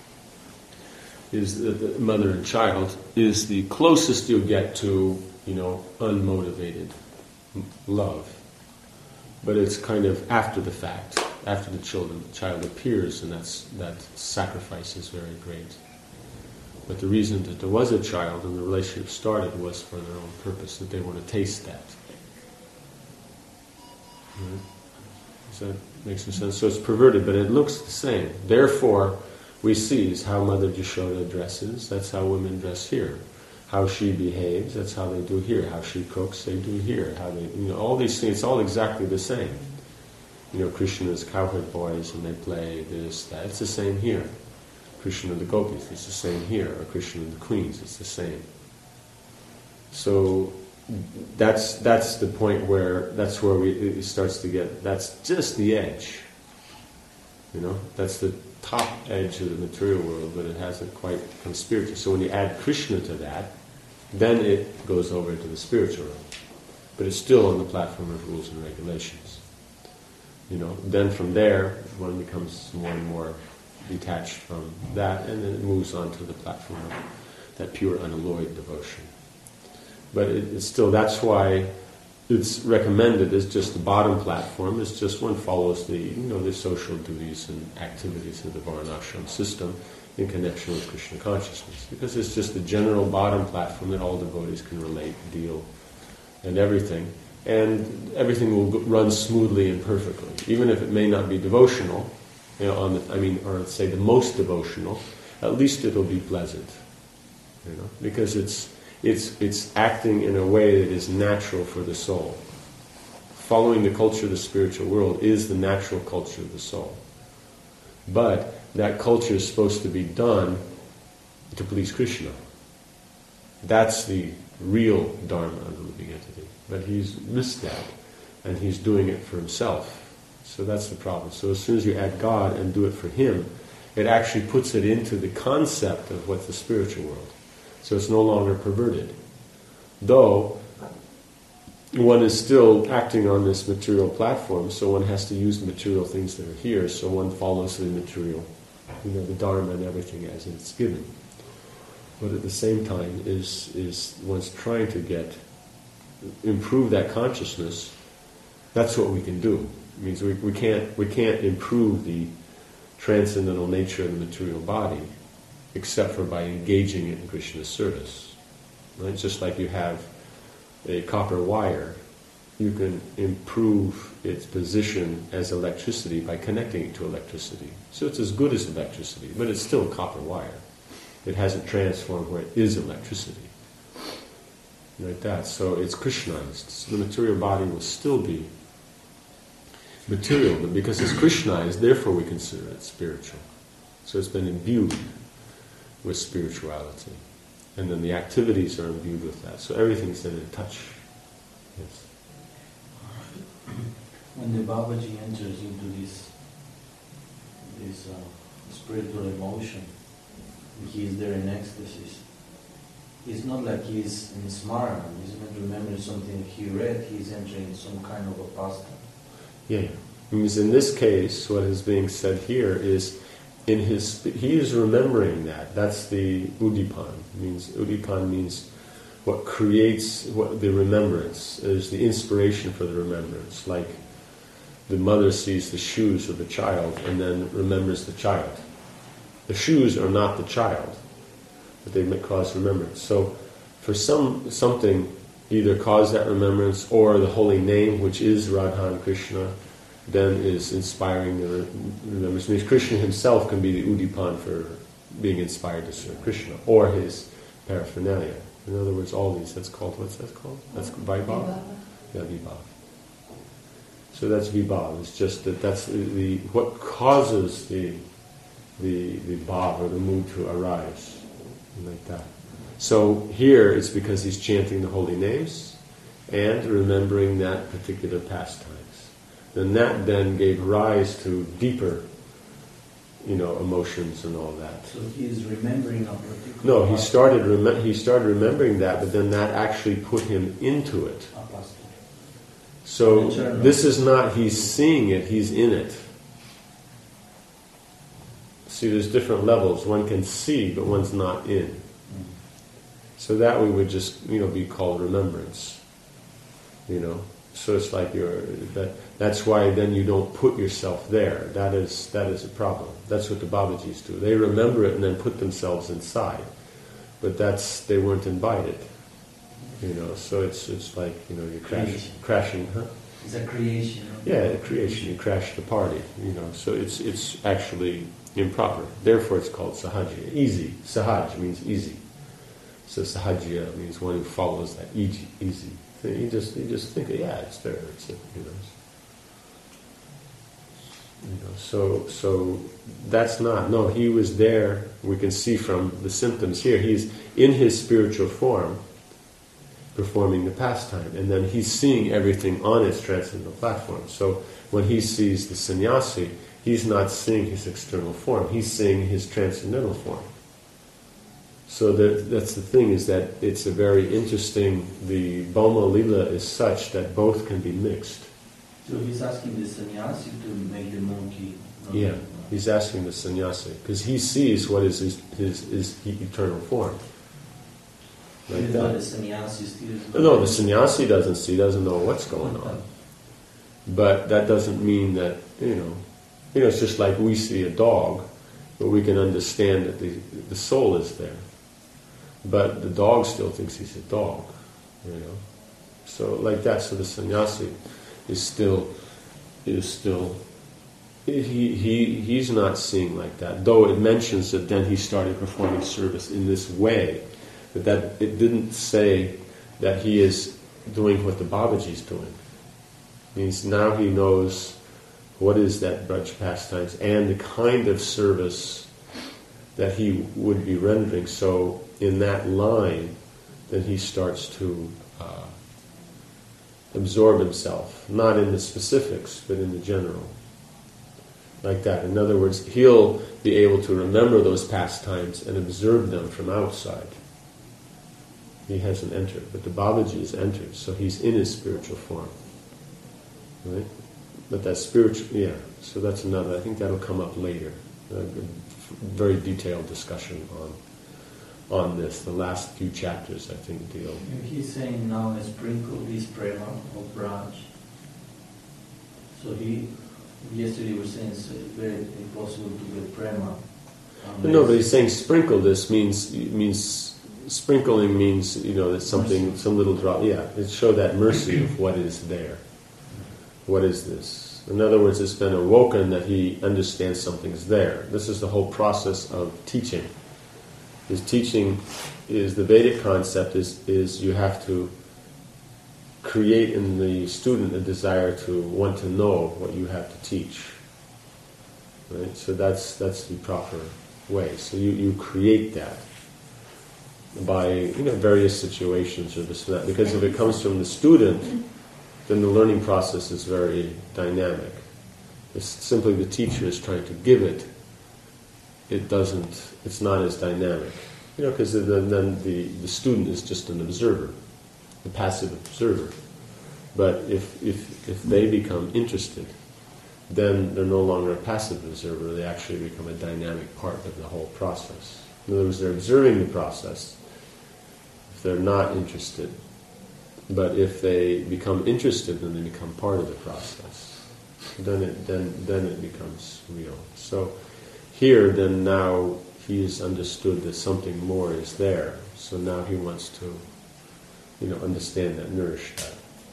is the, the mother and child is the closest you'll get to, you know, unmotivated love. But it's kind of after the fact, after the children, the child appears, and that's that sacrifice is very great. But the reason that there was a child and the relationship started was for their own purpose, that they want to taste that. Right? Does that make some sense? So it's perverted, but it looks the same. Therefore, we see is how Mother Jashoda dresses, that's how women dress here. How she behaves, that's how they do here. How she cooks, they do here. How they, you know, all these things, it's all exactly the same. You know, Krishna's cowherd boys and they play this, that. It's the same here. Krishna and the gopis, it's the same here. Or Krishna and the queens, it's the same. So that's that's the point where that's where we it starts to get. That's just the edge. You know, that's the top edge of the material world, but it hasn't quite come spiritual. So when you add Krishna to that, then it goes over into the spiritual realm. But it's still on the platform of rules and regulations. You know, then from there, one becomes more and more detached from that, and then it moves on to the platform of that pure unalloyed devotion. But it, it's still, that's why it's recommended as just the bottom platform. It's just one follows the, you know, the social duties and activities of the Varnashram system in connection with Krishna consciousness, because it's just the general bottom platform that all devotees can relate, deal, and everything, and everything will go, run smoothly and perfectly, even if it may not be devotional. You know, on the, I mean, or let's say the most devotional. At least it'll be pleasant, you know, because it's. It's it's acting in a way that is natural for the soul. Following the culture of the spiritual world is the natural culture of the soul. But that culture is supposed to be done to please Krishna. That's the real Dharma of the living entity. But he's missed that, and he's doing it for himself. So that's the problem. So as soon as you add God and do it for him, it actually puts it into the concept of what's the spiritual world. So it's no longer perverted. Though one is still acting on this material platform, so one has to use the material things that are here, so one follows the material, you know, the Dharma and everything as it's given. But at the same time is is one's trying to get, improve that consciousness. That's what we can do. It means we, we can't we can't improve the transcendental nature of the material body except for by engaging it in Krishna's service. Right? Just like you have a copper wire, you can improve its position as electricity by connecting it to electricity. So it's as good as electricity, but it's still copper wire. It hasn't transformed where it is electricity. Like that. So it's Krishnized. So the material body will still be material, but because it's Krishnized, therefore we consider it spiritual. So it's been imbued with spirituality. And then the activities are imbued with that. So everything's then in touch. Yes. When the Babaji enters into this this uh, spiritual emotion, he is there in ecstasy. It's not like he's in smarana, he's not remembering something he read, he's entering some kind of a pastime. Yeah, yeah. Because in this case, what is being said here is, in his he is remembering that. That's the udipan. Means udipan means what creates what the remembrance is, the inspiration for the remembrance. Like the mother sees the shoes of the child and then remembers the child. The shoes are not the child, but they may cause remembrance. So, for some something either cause that remembrance, or the holy name, which is Radha and Krishna, then is inspiring the remembrance. Means Krishna himself can be the udipan for being inspired to serve Krishna, or his paraphernalia. In other words, all these. That's called what's that called? That's Vaibhav. Yeah, Vibhav. So that's Vibhav. It's just that that's the, the what causes the the the bhav or the mood to arise, like that. So here it's because he's chanting the holy names and remembering that particular pastimes. Then that then gave rise to deeper, you know, emotions and all that. So he is remembering a particular. No, he started rem- he started remembering that, but then that actually put him into it. A pastime. So this is not he's seeing it; he's in it. See, there's different levels. One can see, but one's not in. So that we would just, you know, be called remembrance. You know, so it's like you're that. That's why then you don't put yourself there. That is that is a problem. That's what the Babajis do. They remember it and then put themselves inside, but that's they weren't invited. You know, so it's it's like, you know, you're crash, crashing, huh? It's a creation. Yeah, a creation. You crash the party. You know, so it's it's actually improper. Therefore, it's called sahajya. Easy. Sahaj means easy. So sahajya means one who follows that easy. Easy. So you just you just think, yeah, it's there. It's it. You know. You know. So so that's not. No, he was there. We can see from the symptoms here. He's in his spiritual form, performing the pastime, and then he's seeing everything on its transcendental platform. So when he sees the sannyasi, he's not seeing his external form, he's seeing his transcendental form. So that, that's the thing, is that it's a very interesting, the Bhoma Lila is such that both can be mixed. So he's asking the sannyasi to make the monkey. Yeah, he's asking the sannyasi, because he sees what is his, his, his eternal form. Like Even that. though the sannyasi still... No, the sannyasi doesn't see, doesn't know what's going on. But that doesn't mean that, you know, you know, it's just like we see a dog, but we can understand that the the soul is there. But the dog still thinks he's a dog, you know. So like that, so the sannyasi is still is still he he he's not seeing like that. Though it mentions that then he started performing service in this way. But that it didn't say that he is doing what the Babaji is doing. It means now he knows what is that Braj pastimes and the kind of service that he would be rendering. So in that line, then he starts to uh, absorb himself, not in the specifics, but in the general. Like that. In other words, he'll be able to remember those pastimes and observe them from outside. He hasn't entered, but the Babaji has entered, so he's in his spiritual form. Right? But that spiritual, yeah, so that's another, I think that'll come up later. A very detailed discussion on on this. The last few chapters, I think, deal. He's saying now, sprinkle this prema of Braj. So he, yesterday was saying it's very impossible to get prema. No, but he's saying sprinkle this means means sprinkling means, you know, that something, mercy. Some little drop. Yeah, it show that mercy of what is there. What is this? In other words, it's been awoken that he understands something's there. This is the whole process of teaching. His teaching is the Vedic concept is is you have to create in the student a desire to want to know what you have to teach. right? So that's that's the proper way. So you, you create that by, you know, various situations or this and that. Because if it comes from the student, then the learning process is very dynamic. It's simply the teacher is trying to give it. It doesn't. It's not as dynamic, you know, because then, then the, the student is just an observer, a passive observer. But if if if they become interested, then they're no longer a passive observer. They actually become a dynamic part of the whole process. In other words, they're observing the process. If they're not interested, but if they become interested, then they become part of the process. Then it then then it becomes real. So here, then now he has understood that something more is there. So now he wants to, you know, understand that, nourish that.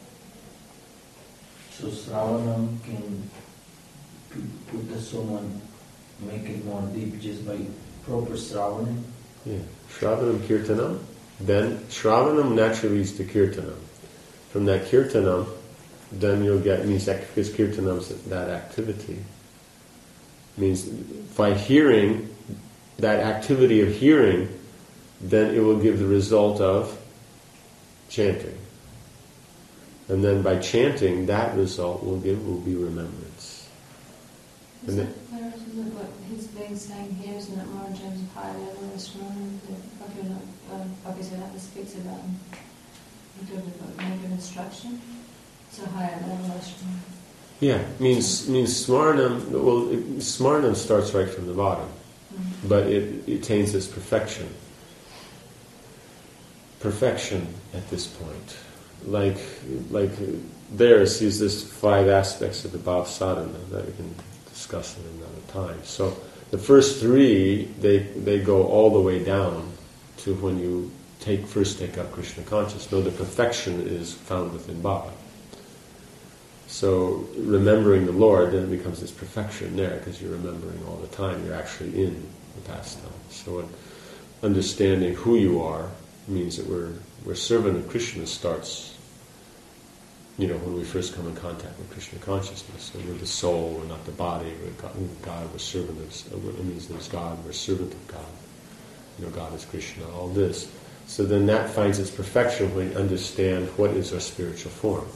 So Sravanam can put the someone, make it more deep just by proper Sravanam. Yeah, Shravanam Kirtanam. Then Shravanam naturally leads to Kirtanam. From that Kirtanam, then you'll get, means that because Kirtanam's that activity. Means by hearing, that activity of hearing, then it will give the result of chanting. And then by chanting, that result will give, will be remembrance. Is And that clear, isn't it, what he's being saying here, isn't it more in terms of high level instrument that Bhaktivedanta speaks about in terms of mode of instruction? It's a higher level instrument. Yeah, means means smarnam. Well, it, smarnam starts right from the bottom, mm-hmm. but it, it attains its perfection. Perfection at this point, like like there sees this five aspects of the bhav sadhana that we can discuss at another time. So the first three they they go all the way down to when you take first take up Krishna consciousness. No, the perfection is found within bhava. So remembering the Lord, then it becomes this perfection there because you're remembering all the time. You're actually in the pastime. So when understanding who you are means that we're we're servant of Krishna starts, you know, when we first come in contact with Krishna consciousness. So we're the soul, we're not the body. We're God, God we're servant of. It means there's God. We're servant of God. You know, God is Krishna. All this. So then that finds its perfection when we understand what is our spiritual form.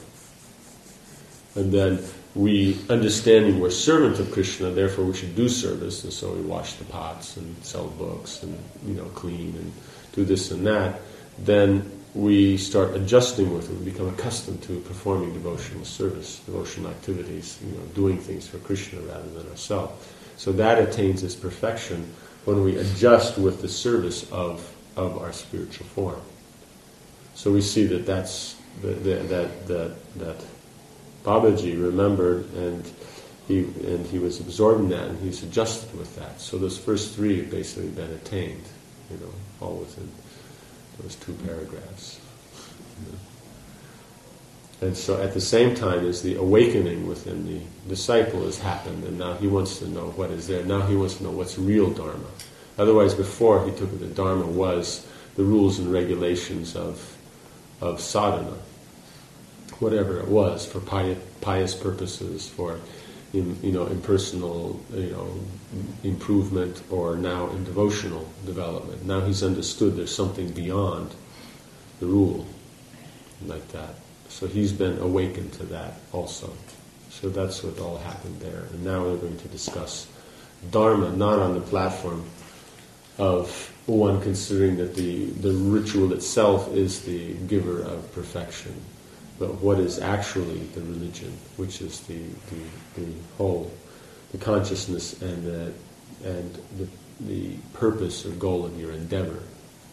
And then we, understanding we're servant of Krishna, therefore we should do service, and so we wash the pots and sell books and, you know, clean and do this and that, then we start adjusting with it. We become accustomed to performing devotional service, devotional activities, you know, doing things for Krishna rather than ourselves. So that attains its perfection when we adjust with the service of, of our spiritual form. So we see that that's, the, the, that, that, that Babaji remembered, and he and he was absorbed in that, and he's adjusted with that. So those first three have basically been attained, you know, all within those two paragraphs. You know. And so at the same time as the awakening within the disciple has happened, and now he wants to know what is there. Now he wants to know what's real Dharma. Otherwise, before he took it that Dharma was the rules and regulations of of sadhana. Whatever it was, for pious, pious purposes, for in, you know, impersonal, you know, improvement, or now in devotional development. Now he's understood there's something beyond the rule, like that. So he's been awakened to that also. So that's what all happened there. And now we're going to discuss Dharma, not on the platform of one considering that the, the ritual itself is the giver of perfection, but what is actually the religion, which is the, the, the whole, the consciousness and the and the, the purpose or goal of your endeavor,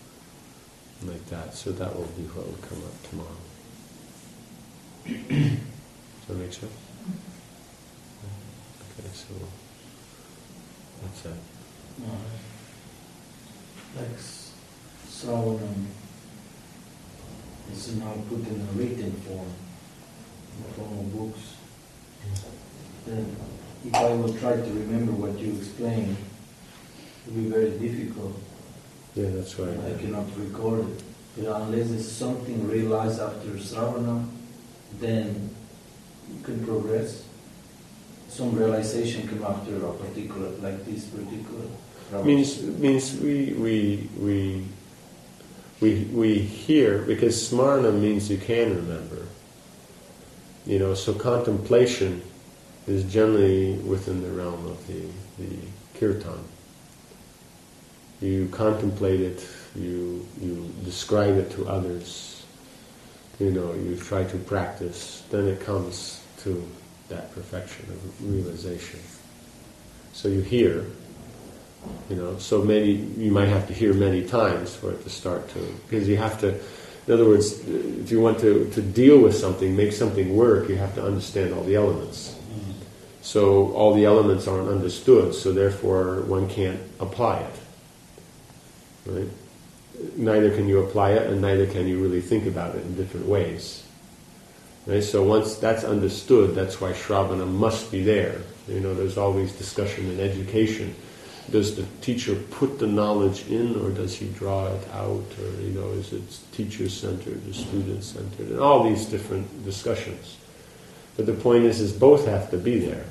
like that. So that will be what will come up tomorrow. Does that make sense? Okay, so that's that. Uh, like Sravanam is now put in a written form, in the form of books. Then, if I will try to remember what you explained, it will be very difficult. Yeah, that's right. I cannot record it. You know, unless it's something realized after Sravana, then you can progress. some realization come after a particular, like this particular. Means means we we we we we hear, because smarna means you can remember. You know, so contemplation is generally within the realm of the the kirtan. You contemplate it, you you describe it to others. You know, you try to practice. Then it comes to that perfection of realization. So you hear. You know, so many, you might have to hear many times for it to start to, because you have to, in other words, if you want to, to deal with something, make something work, you have to understand all the elements. Mm-hmm. So all the elements aren't understood, so therefore one can't apply it. Right? Neither can you apply it, and neither can you really think about it in different ways. Right? So once that's understood, that's why Shravana must be there. You know, there's always discussion in education. Does the teacher put the knowledge in, or does he draw it out, or, you know, is it teacher-centered or student-centered, and all these different discussions. But the point is, is both have to be there.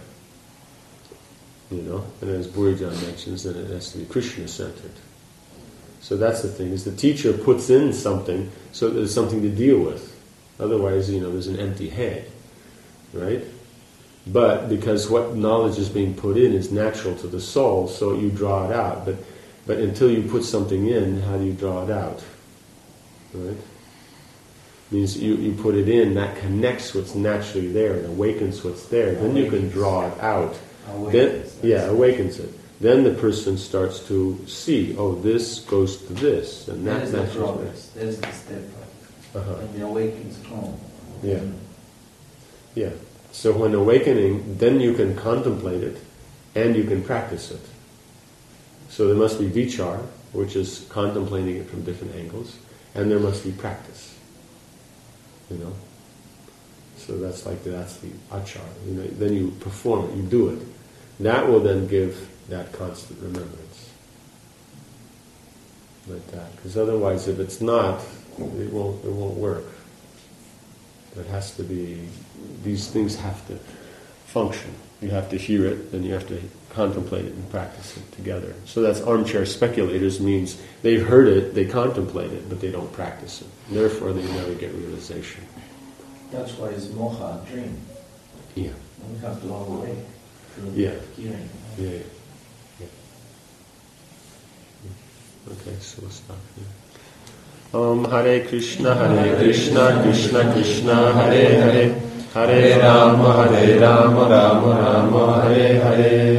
You know, and as Burijan mentions, then it has to be Krishna-centered. So that's the thing, is the teacher puts in something so there's something to deal with. Otherwise, you know, there's an empty head, right? But because what knowledge is being put in is natural to the soul, so you draw it out. But but until you put something in, how do you draw it out? Right? Means you, you put it in, that connects what's naturally there and awakens what's there. Then you can draw it out. Then, yeah, awakens it. Then the person starts to see, oh, this goes to this, and that is the progress. There's the step. Uh-huh. And the awakens come. Yeah. Yeah. So when awakening, then you can contemplate it, and you can practice it. So there must be vichar, which is contemplating it from different angles, and there must be practice. You know? So that's like, that's the achar. You know, then you perform it, you do it. That will then give that constant remembrance. Like that. Because otherwise, if it's not, it won't, it won't work. It has to be, these things have to function. You have to hear it, then you have to contemplate it and practice it together. So that's armchair speculators, means they heard it, they contemplate it, but they don't practice it. Therefore, they never get realization. That's why it's moha, dream. Yeah. We have to all awake through Yeah. hearing. Yeah, yeah. yeah. Okay, so we'll stop here. Om Hare Krishna, Hare Krishna, Krishna Krishna, Hare Hare, Hare Rama, Hare Rama, Rama Rama, Hare Hare.